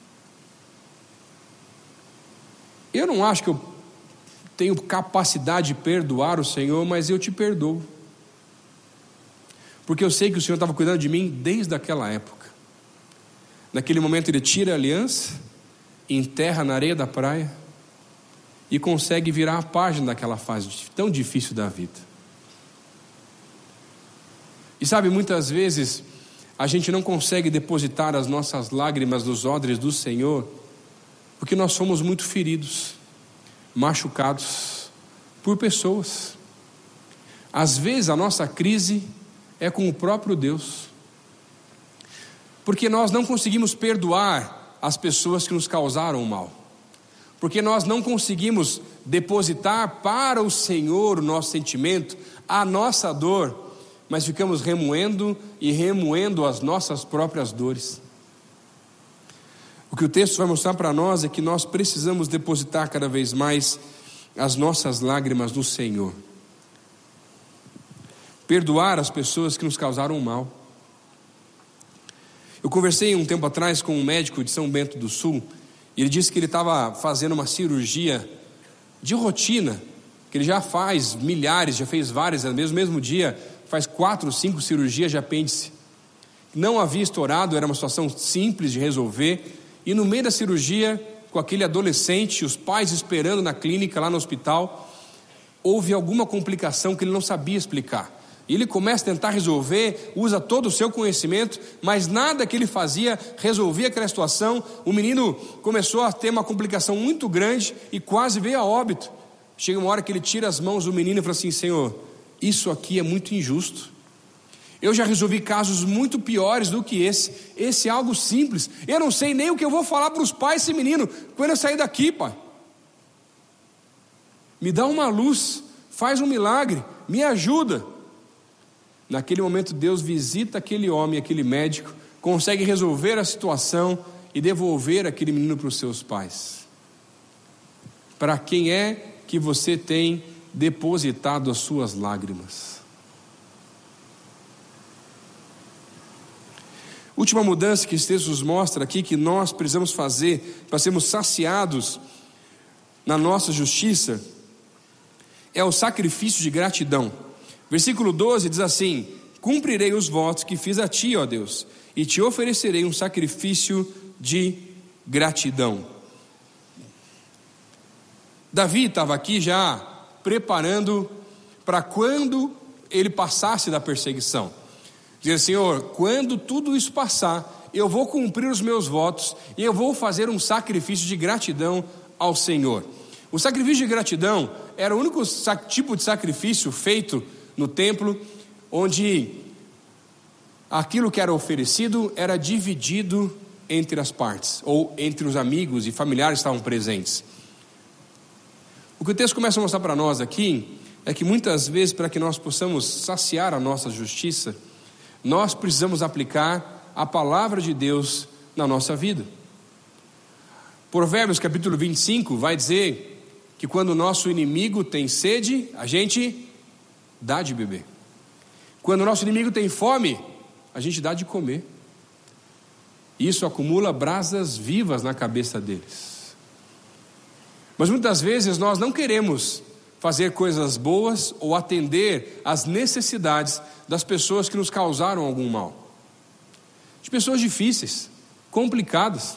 Eu não acho que eu tenho capacidade de perdoar o Senhor, mas eu te perdoo, porque eu sei que o Senhor estava cuidando de mim desde aquela época. Naquele momento ele tira a aliança, enterra na areia da praia e consegue virar a página daquela fase tão difícil da vida. E sabe, muitas vezes a gente não consegue depositar as nossas lágrimas nos odres do Senhor, porque nós somos muito feridos, machucados por pessoas. Às vezes a nossa crise é com o próprio Deus, porque nós não conseguimos perdoar as pessoas que nos causaram mal, porque nós não conseguimos depositar para o Senhor o nosso sentimento, a nossa dor, mas ficamos remoendo e remoendo as nossas próprias dores. O que o texto vai mostrar para nós é que nós precisamos depositar cada vez mais as nossas lágrimas no Senhor, perdoar as pessoas que nos causaram mal. Eu conversei um tempo atrás com um médico de São Bento do Sul, e ele disse que ele estava fazendo uma cirurgia de rotina, que ele já faz milhares, já fez várias, no mesmo dia, faz 4 ou 5 cirurgias de apêndice. Não havia estourado, era uma situação simples de resolver, e no meio da cirurgia, com aquele adolescente, os pais esperando na clínica, lá no hospital, houve alguma complicação que ele não sabia explicar. E ele começa a tentar resolver, usa todo o seu conhecimento, mas nada que ele fazia resolvia aquela situação. O menino começou a ter uma complicação muito grande e quase veio a óbito. Chega uma hora que ele tira as mãos do menino e fala assim: Senhor, isso aqui é muito injusto. Eu já resolvi casos muito piores do que esse. Esse é algo simples. Eu não sei nem o que eu vou falar para os pais desse menino quando eu sair daqui, Pai. Me dá uma luz, faz um milagre, me ajuda. Naquele momento Deus visita aquele homem, aquele médico, consegue resolver a situação e devolver aquele menino para os seus pais. Para quem é que você tem depositado as suas lágrimas? Última mudança que esse texto nos mostra aqui, que nós precisamos fazer para sermos saciados na nossa justiça, é o sacrifício de gratidão. Versículo 12 diz assim: cumprirei os votos que fiz a ti, ó Deus, e te oferecerei um sacrifício de gratidão. Davi estava aqui já preparando para quando ele passasse da perseguição. Diz: Senhor, quando tudo isso passar, eu vou cumprir os meus votos e eu vou fazer um sacrifício de gratidão ao Senhor. O sacrifício de gratidão era o único tipo de sacrifício feito no templo, onde aquilo que era oferecido era dividido entre as partes, ou entre os amigos e familiares que estavam presentes. O que o texto começa a mostrar para nós aqui é que muitas vezes, para que nós possamos saciar a nossa justiça, nós precisamos aplicar a palavra de Deus na nossa vida. Provérbios capítulo 25 vai dizer que quando o nosso inimigo tem sede, a gente dá de beber. Quando o nosso inimigo tem fome, a gente dá de comer. Isso acumula brasas vivas na cabeça deles. Mas muitas vezes nós não queremos fazer coisas boas ou atender às necessidades das pessoas que nos causaram algum mal. De pessoas difíceis, complicadas.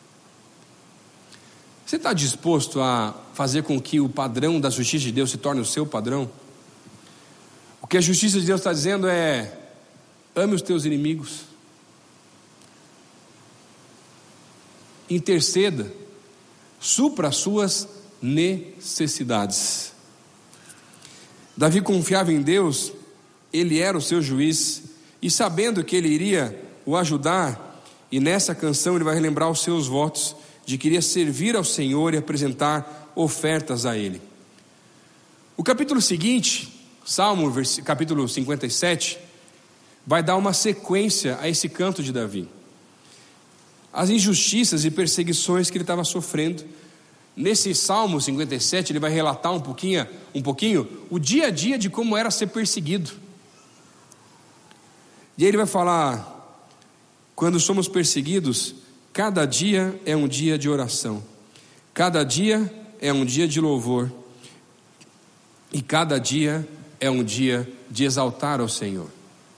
Você está disposto a fazer com que o padrão da justiça de Deus se torne o seu padrão? O que a justiça de Deus está dizendo é: ame os teus inimigos, interceda, supra as suas necessidades. Davi confiava em Deus, ele era o seu juiz, e sabendo que ele iria o ajudar, e nessa canção ele vai relembrar os seus votos de que iria servir ao Senhor e apresentar ofertas a Ele. O capítulo seguinte, Salmo, capítulo 57, vai dar uma sequência a esse canto de Davi. As injustiças e perseguições que ele estava sofrendo. Nesse Salmo 57, ele vai relatar um pouquinho o dia a dia de como era ser perseguido. E aí ele vai falar: quando somos perseguidos, cada dia é um dia de oração, cada dia é um dia de louvor, e cada dia é um dia de exaltar ao Senhor.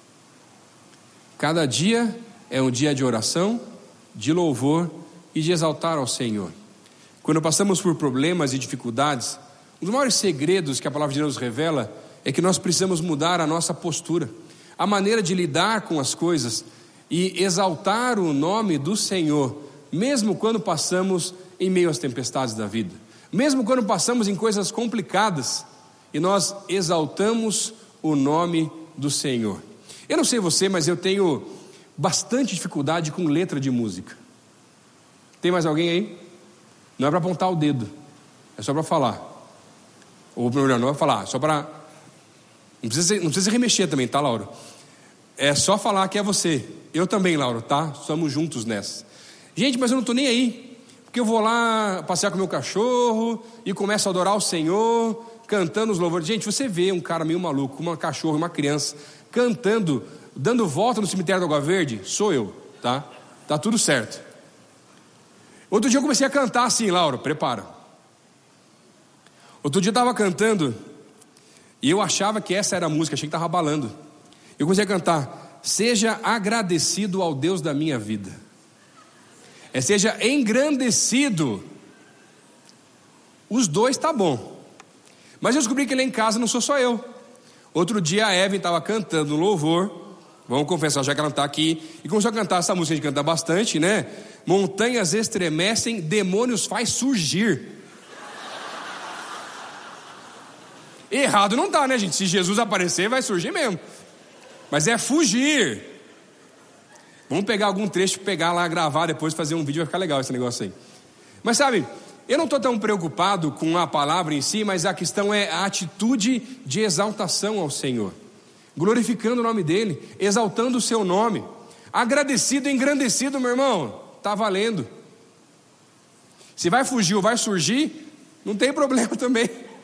Cada dia é um dia de oração, de louvor e de exaltar ao Senhor. Quando passamos por problemas e dificuldades, um dos maiores segredos que a palavra de Deus revela é que nós precisamos mudar a nossa postura, a maneira de lidar com as coisas e exaltar o nome do Senhor, mesmo quando passamos em meio às tempestades da vida, mesmo quando passamos em coisas complicadas, e nós exaltamos o nome do Senhor. Eu não sei você, mas eu tenho bastante dificuldade com letra de música. Tem mais alguém aí? Não é para apontar o dedo, é só para falar. Ou melhor, não é para falar, só para... Não precisa se remexer também, tá, Laura? É só falar que é você. Eu também, Laura, tá? Somos juntos nessa. Gente, mas eu não estou nem aí, porque eu vou lá passear com meu cachorro e começo a adorar o Senhor, cantando os louvores. Gente, você vê um cara meio maluco, uma cachorro, uma criança, cantando, dando volta no cemitério da Água Verde, sou eu, tá? Tá tudo certo. Outro dia eu comecei a cantar assim, Laura, prepara. Outro dia eu estava cantando e eu achava que essa era a música, achei que estava abalando. Eu comecei a cantar: seja agradecido ao Deus da minha vida. Seja engrandecido. Os dois tá bom. Mas eu descobri que lá em casa não sou só eu. Outro dia a Evelyn estava cantando louvor, vamos confessar já que ela não está aqui, e começou a cantar essa música, a gente canta bastante, né? Montanhas estremecem, demônios faz surgir. Errado não tá, né, gente? Se Jesus aparecer, vai surgir mesmo. Mas é fugir. Vamos pegar algum trecho, pegar lá, gravar, depois fazer um vídeo, vai ficar legal esse negócio aí. Mas sabe, eu não estou tão preocupado com a palavra em si, mas a questão é a atitude de exaltação ao Senhor, glorificando o nome dEle, exaltando o seu nome, agradecido, engrandecido, meu irmão, está valendo. Se vai fugir ou vai surgir, não tem problema também.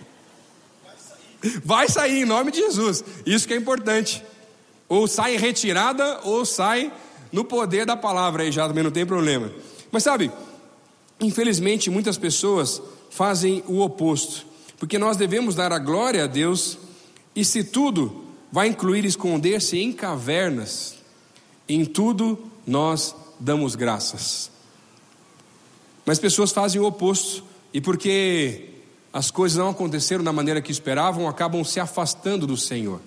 Vai sair em nome de Jesus, isso que é importante. Ou sai em retirada, ou sai no poder da palavra aí já também não tem problema. Mas sabe, infelizmente muitas pessoas fazem o oposto, porque nós devemos dar a glória a Deus, e se tudo vai incluir esconder-se em cavernas, em tudo nós damos graças. Mas pessoas fazem o oposto, e porque as coisas não aconteceram da maneira que esperavam, acabam se afastando do Senhor.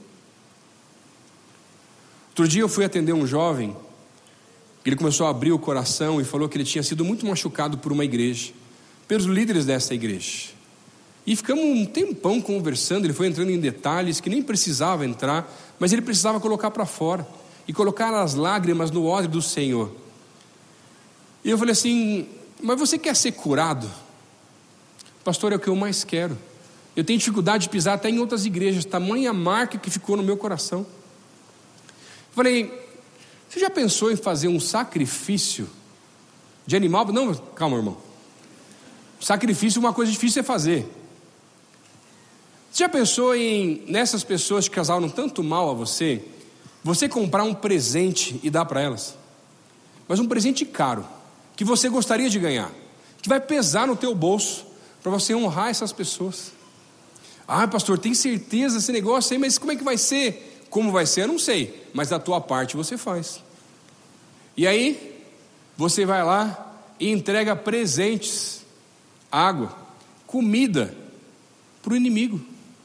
Outro dia eu fui atender um jovem, ele começou a abrir o coração e falou que ele tinha sido muito machucado por uma igreja, pelos líderes dessa igreja. E ficamos um tempão conversando, ele foi entrando em detalhes que nem precisava entrar, mas ele precisava colocar para fora, e colocar as lágrimas no odre do Senhor. E eu falei assim: mas você quer ser curado? Pastor, é o que eu mais quero. Eu tenho dificuldade de pisar até em outras igrejas, tamanha marca que ficou no meu coração. Eu falei: você já pensou em fazer um sacrifício de animal? Não, calma, irmão. Sacrifício é uma coisa difícil de fazer. Você já pensou em, nessas pessoas que causaram tanto mal a você, você comprar um presente e dar para elas? Mas um presente caro, que você gostaria de ganhar, que vai pesar no teu bolso, para você honrar essas pessoas. Ah, pastor, tem certeza desse negócio aí, mas como é que vai ser? Como vai ser, eu não sei, mas da tua parte você faz. E aí, você vai lá e entrega presentes, água, comida, para o inimigo.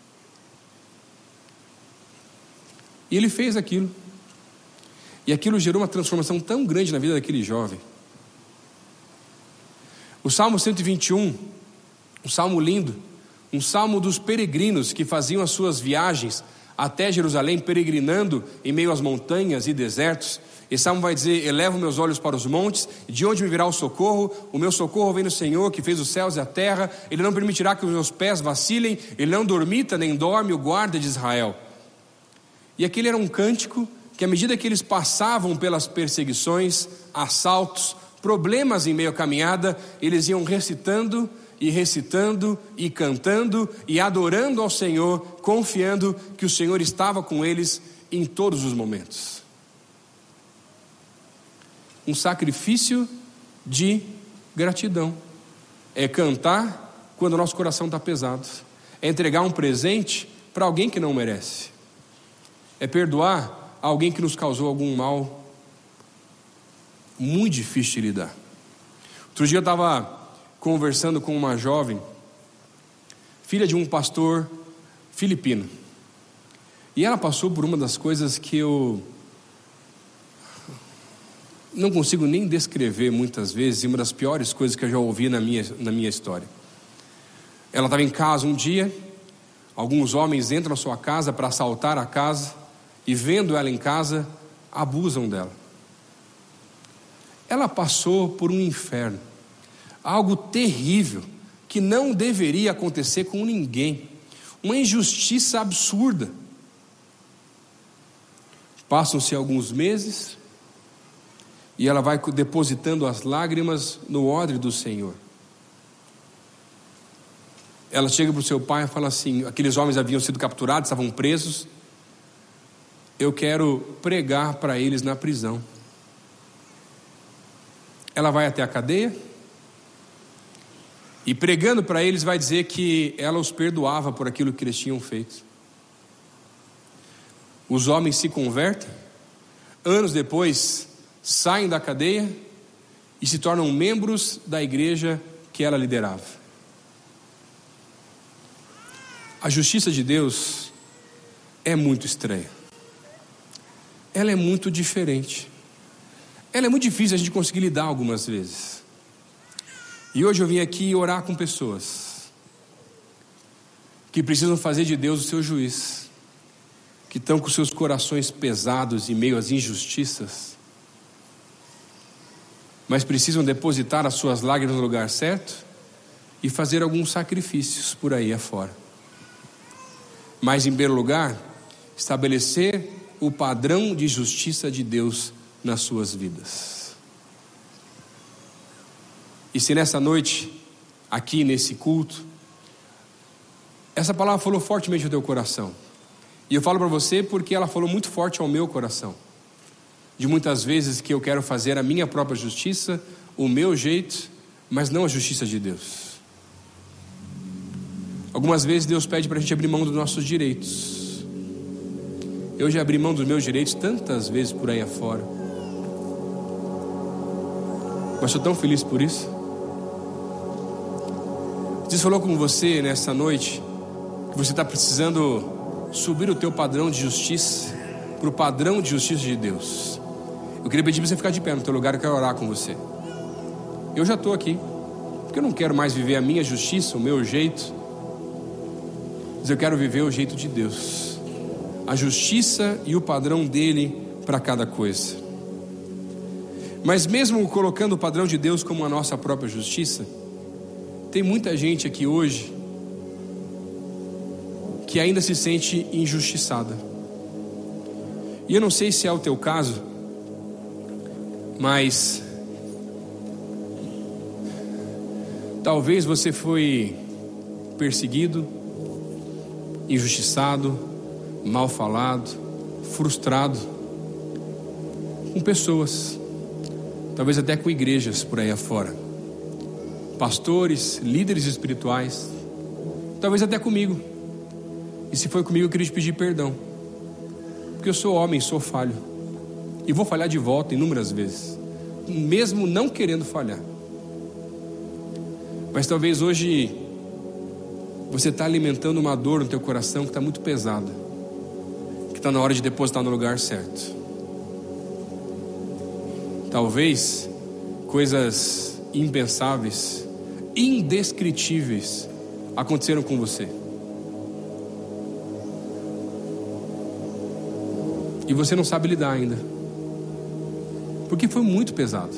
E ele fez aquilo. E aquilo gerou uma transformação tão grande na vida daquele jovem. O Salmo 121, um salmo lindo, um salmo dos peregrinos que faziam as suas viagens até Jerusalém, peregrinando em meio às montanhas e desertos. Esse salmo vai dizer: elevo meus olhos para os montes, de onde me virá o socorro? O meu socorro vem do Senhor, que fez os céus e a terra. Ele não permitirá que os meus pés vacilem, ele não dormita nem dorme o guarda de Israel. E aquele era um cântico que, à medida que eles passavam pelas perseguições, assaltos, problemas em meio à caminhada, eles iam recitando e cantando e adorando ao Senhor, confiando que o Senhor estava com eles em todos os momentos. Um sacrifício de gratidão é cantar quando o nosso coração está pesado, é entregar um presente para alguém que não merece, é perdoar alguém que nos causou algum mal muito difícil de lidar. Outro dia eu estava conversando com uma jovem, filha de um pastor filipino, e ela passou por uma das coisas que eu não consigo nem descrever muitas vezes, e uma das piores coisas que eu já ouvi na minha história. Ela estava em casa um dia, alguns homens entram na sua casa para assaltar a casa, e vendo ela em casa, abusam dela. Ela passou por um inferno, algo terrível, que não deveria acontecer com ninguém, uma injustiça absurda. Passam-se alguns meses, e ela vai depositando as lágrimas no odre do Senhor. Ela chega para o seu pai e fala assim: aqueles homens haviam sido capturados, estavam presos, eu quero pregar para eles na prisão. Ela vai até a cadeia, e pregando para eles vai dizer que ela os perdoava por aquilo que eles tinham feito. Os homens se convertem, anos depois saem da cadeia e se tornam membros da igreja que ela liderava. A justiça de Deus é muito estranha, ela é muito diferente, ela é muito difícil a gente conseguir lidar algumas vezes. E hoje eu vim aqui orar com pessoas que precisam fazer de Deus o seu juiz, que estão com seus corações pesados em meio às injustiças, mas precisam depositar as suas lágrimas no lugar certo e fazer alguns sacrifícios por aí afora. Mas em primeiro lugar, estabelecer o padrão de justiça de Deus nas suas vidas. E se nessa noite, aqui nesse culto, essa palavra falou fortemente ao teu coração, e eu falo para você porque ela falou muito forte ao meu coração. de muitas vezes que eu quero fazer a minha própria justiça, o meu jeito, mas não a justiça de Deus. Algumas vezes Deus pede para a gente abrir mão dos nossos direitos. Eu já abri mão dos meus direitos tantas vezes por aí afora, mas estou tão feliz por isso. Deus falou com você nessa noite que você está precisando subir o teu padrão de justiça para o padrão de justiça de Deus. Eu queria pedir para você ficar de pé no teu lugar, eu quero orar com você. Eu já estou aqui, porque eu não quero mais viver a minha justiça, o meu jeito, mas eu quero viver o jeito de Deus, a justiça e o padrão dele para cada coisa. Mas mesmo colocando o padrão de Deus como a nossa própria justiça, tem muita gente aqui hoje que ainda se sente injustiçada. E eu não sei se é o teu caso, mas talvez você foi perseguido, injustiçado, mal falado, frustrado com pessoas, talvez até com igrejas por aí afora, pastores, líderes espirituais, talvez até comigo. E se foi comigo, eu queria te pedir perdão, porque eu sou homem, sou falho, e vou falhar de volta inúmeras vezes, mesmo não querendo falhar. Mas talvez hoje você está alimentando uma dor no teu coração que está muito pesada, que está na hora de depositar no lugar certo. Talvez coisas impensáveis, indescritíveis aconteceram com você, e você não sabe lidar ainda, porque foi muito pesado.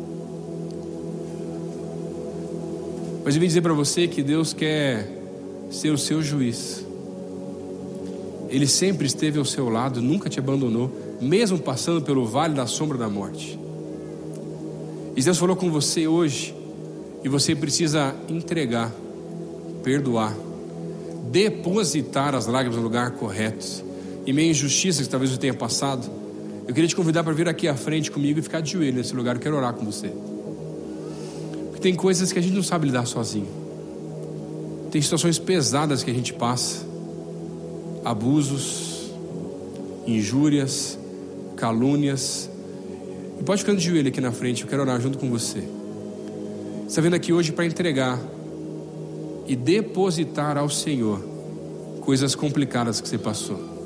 Mas eu vim dizer para você que Deus quer ser o seu juiz. Ele sempre esteve ao seu lado, nunca te abandonou, mesmo passando pelo vale da sombra da morte. E Deus falou com você hoje, e você precisa entregar, perdoar, depositar as lágrimas no lugar correto. E meia injustiça que talvez você tenha passado, eu queria te convidar para vir aqui à frente comigo e ficar de joelho nesse lugar. Eu quero orar com você, porque tem coisas que a gente não sabe lidar sozinho. Tem situações pesadas que a gente passa, abusos, injúrias, calúnias. E pode ficar de joelho aqui na frente, eu quero orar junto com você. Você está vindo aqui hoje para entregar e depositar ao Senhor coisas complicadas que você passou.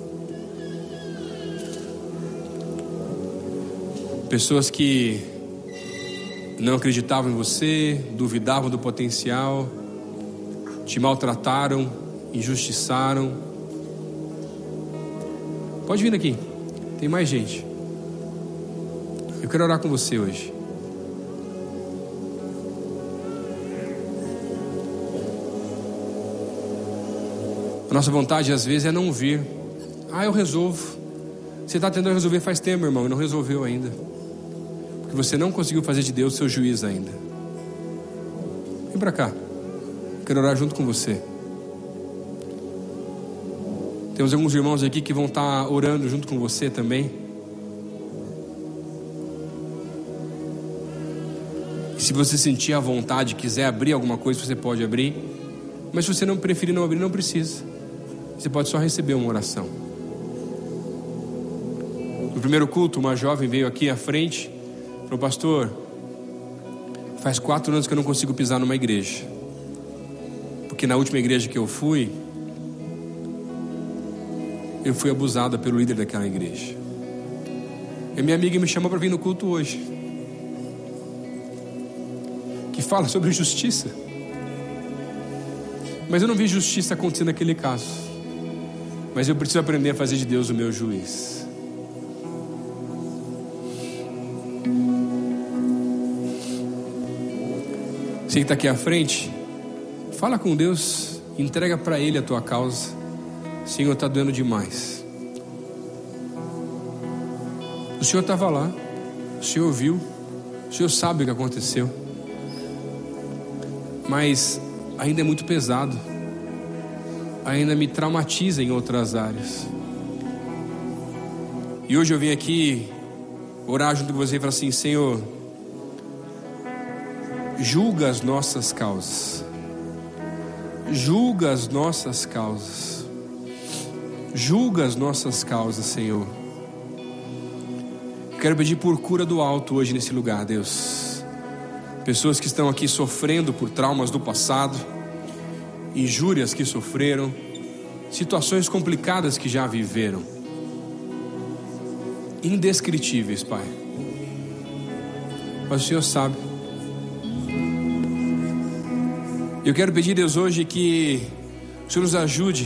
Pessoas que não acreditavam em você, duvidavam do potencial, te maltrataram, injustiçaram. Pode vir aqui, tem mais gente. Eu quero orar com você hoje. A nossa vontade às vezes é não vir. Eu resolvo. Você está tentando resolver faz tempo, meu irmão, e não resolveu ainda, porque você não conseguiu fazer de Deus seu juiz ainda. Vem para cá, eu quero orar junto com você. Temos alguns irmãos aqui que vão estar orando junto com você também. E se você sentir a vontade, quiser abrir alguma coisa, você pode abrir. Mas se você não preferir não abrir, não precisa. Você pode só receber uma oração. No primeiro culto, uma jovem veio aqui à frente, falou: pastor, faz 4 anos que eu não consigo pisar numa igreja, porque na última igreja que eu fui abusada pelo líder daquela igreja. E minha amiga me chamou para vir no culto hoje, que fala sobre justiça. Mas eu não vi justiça acontecendo naquele caso. Mas eu preciso aprender a fazer de Deus o meu juiz. Você que está aqui à frente, fala com Deus, entrega para Ele a tua causa. Senhor, está doendo demais. O Senhor estava lá, o Senhor viu, o Senhor sabe o que aconteceu, mas ainda é muito pesado, ainda me traumatiza em outras áreas. E hoje eu vim aqui orar junto com você e falar assim: Senhor, julga as nossas causas. Julga as nossas causas. Julga as nossas causas, Senhor. Quero pedir por cura do alto hoje nesse lugar, Deus. Pessoas que estão aqui sofrendo por traumas do passado, injúrias que sofreram, situações complicadas que já viveram, indescritíveis, Pai. Mas o Senhor sabe. Eu quero pedir, Deus, hoje que o Senhor nos ajude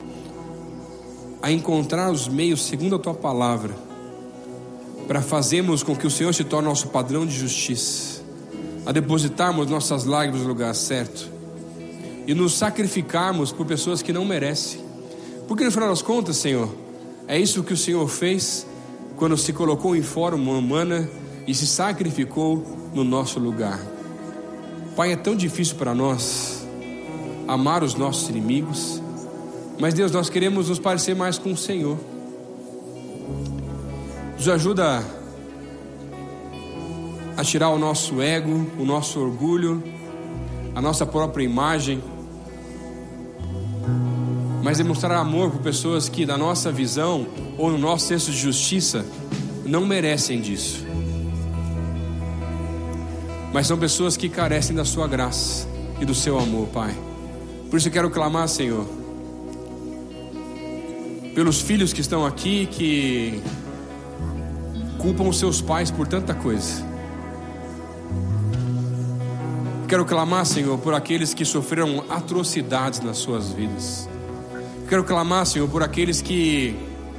a encontrar os meios, segundo a Tua palavra, para fazermos com que o Senhor se torne nosso padrão de justiça, a depositarmos nossas lágrimas no lugar certo e nos sacrificarmos por pessoas que não merecem. Porque no final das contas, Senhor, é isso que o Senhor fez quando se colocou em forma humana e se sacrificou no nosso lugar. Pai, é tão difícil para nós amar os nossos inimigos, mas Deus, nós queremos nos parecer mais com o Senhor. Nos ajuda a tirar o nosso ego, o nosso orgulho, a nossa própria imagem, mas demonstrar amor por pessoas que, na nossa visão ou no nosso senso de justiça, não merecem disso, mas são pessoas que carecem da sua graça e do seu amor, Pai. Por isso eu quero clamar, Senhor, pelos filhos que estão aqui, que culpam os seus pais por tanta coisa. Quero clamar, Senhor, por aqueles que sofreram atrocidades nas suas vidas. Quero clamar, Senhor, por aqueles que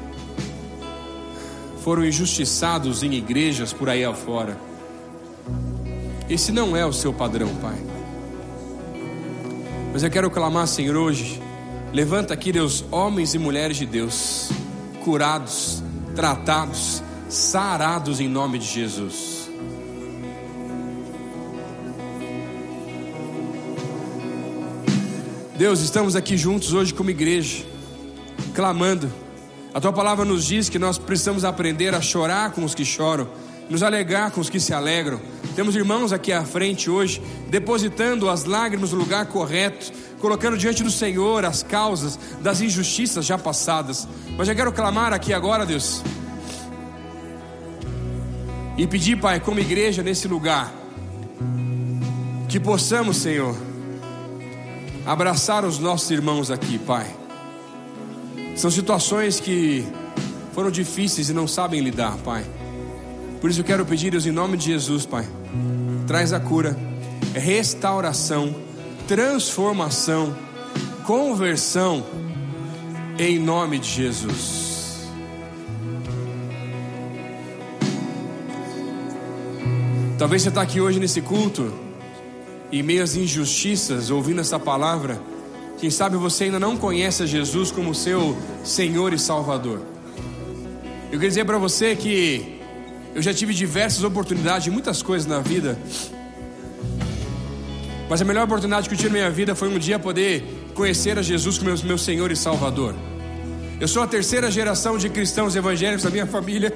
foram injustiçados em igrejas por aí afora. Esse não é o seu padrão, Pai. Mas eu quero clamar, Senhor, hoje. Levanta aqui, Deus, homens e mulheres de Deus, curados, tratados, sarados em nome de Jesus. Deus, estamos aqui juntos hoje como igreja, clamando. A Tua palavra nos diz que nós precisamos aprender a chorar com os que choram, nos alegrar com os que se alegram. Temos irmãos aqui à frente hoje, depositando as lágrimas no lugar correto, colocando diante do Senhor as causas das injustiças já passadas. Mas eu quero clamar aqui agora, Deus, e pedir, Pai, como igreja nesse lugar, que possamos, Senhor, abraçar os nossos irmãos aqui, Pai. São situações que foram difíceis e não sabem lidar, Pai. Por isso eu quero pedir, Deus, em nome de Jesus, Pai, traz a cura, restauração, transformação, conversão, em nome de Jesus. Talvez você está aqui hoje nesse culto, em meio às injustiças, ouvindo essa palavra. Quem sabe você ainda não conhece a Jesus como seu Senhor e Salvador. Eu queria dizer para você que eu já tive diversas oportunidades de muitas coisas na vida, mas a melhor oportunidade que eu tive na minha vida foi um dia poder conhecer a Jesus como meu Senhor e Salvador. Eu sou a terceira geração de cristãos evangélicos da minha família,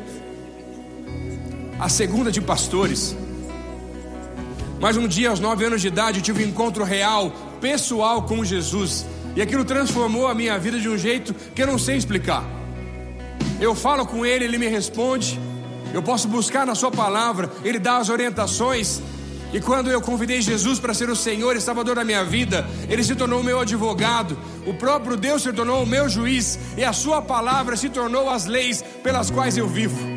a segunda de pastores. Mas um dia, aos 9 anos de idade, eu tive um encontro real, pessoal com Jesus, e aquilo transformou a minha vida de um jeito que eu não sei explicar. Eu falo com Ele, Ele me responde. Eu posso buscar na Sua palavra, Ele dá as orientações. E quando eu convidei Jesus para ser o Senhor e Salvador da minha vida, Ele se tornou o meu advogado. O próprio Deus se tornou o meu juiz, e a Sua palavra se tornou as leis pelas quais eu vivo.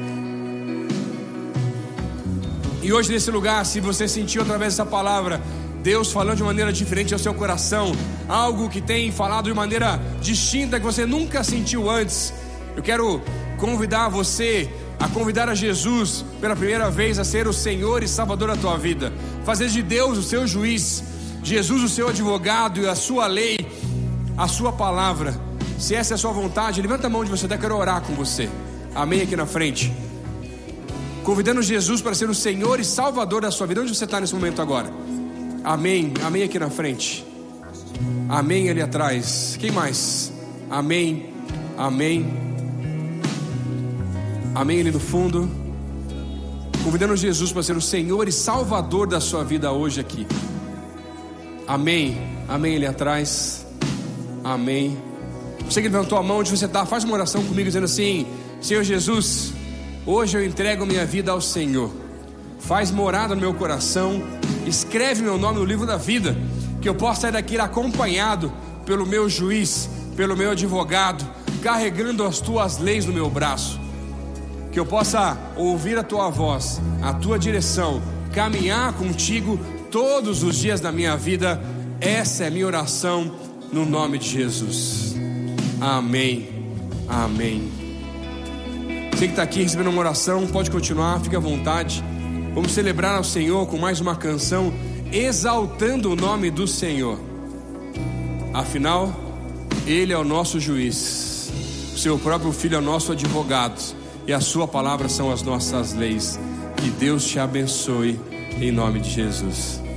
E hoje nesse lugar, se você sentiu através dessa palavra Deus falando de maneira diferente ao seu coração, algo que tem falado de maneira distinta que você nunca sentiu antes, eu quero convidar você a convidar a Jesus pela primeira vez a ser o Senhor e Salvador da tua vida, fazer de Deus o seu juiz, Jesus o seu advogado, e a sua lei, a sua palavra. Se essa é a sua vontade, levanta a mão onde você está, quero orar com você. Amém, aqui na frente, convidando Jesus para ser o Senhor e Salvador da sua vida. Onde você está nesse momento agora? Amém, amém aqui na frente. Amém ali atrás. Quem mais? Amém, amém. Amém ali no fundo. convidando Jesus para ser o Senhor e Salvador da sua vida hoje aqui. Amém. Amém ali atrás. Amém. Você que levantou a mão, onde você está, faz uma oração comigo dizendo assim: Senhor Jesus, hoje eu entrego minha vida ao Senhor. Faz morada no meu coração. Escreve meu nome no livro da vida, que eu possa sair daqui acompanhado pelo meu juiz, pelo meu advogado, carregando as tuas leis no meu braço. Que eu possa ouvir a tua voz, a tua direção, caminhar contigo todos os dias da minha vida. Essa é a minha oração no nome de Jesus. Amém. Amém. Você que está aqui recebendo uma oração, pode continuar, fique à vontade. Vamos celebrar ao Senhor com mais uma canção, exaltando o nome do Senhor. Afinal, Ele é o nosso juiz, o seu próprio Filho é o nosso advogado, e a sua palavra são as nossas leis. Que Deus te abençoe, em nome de Jesus.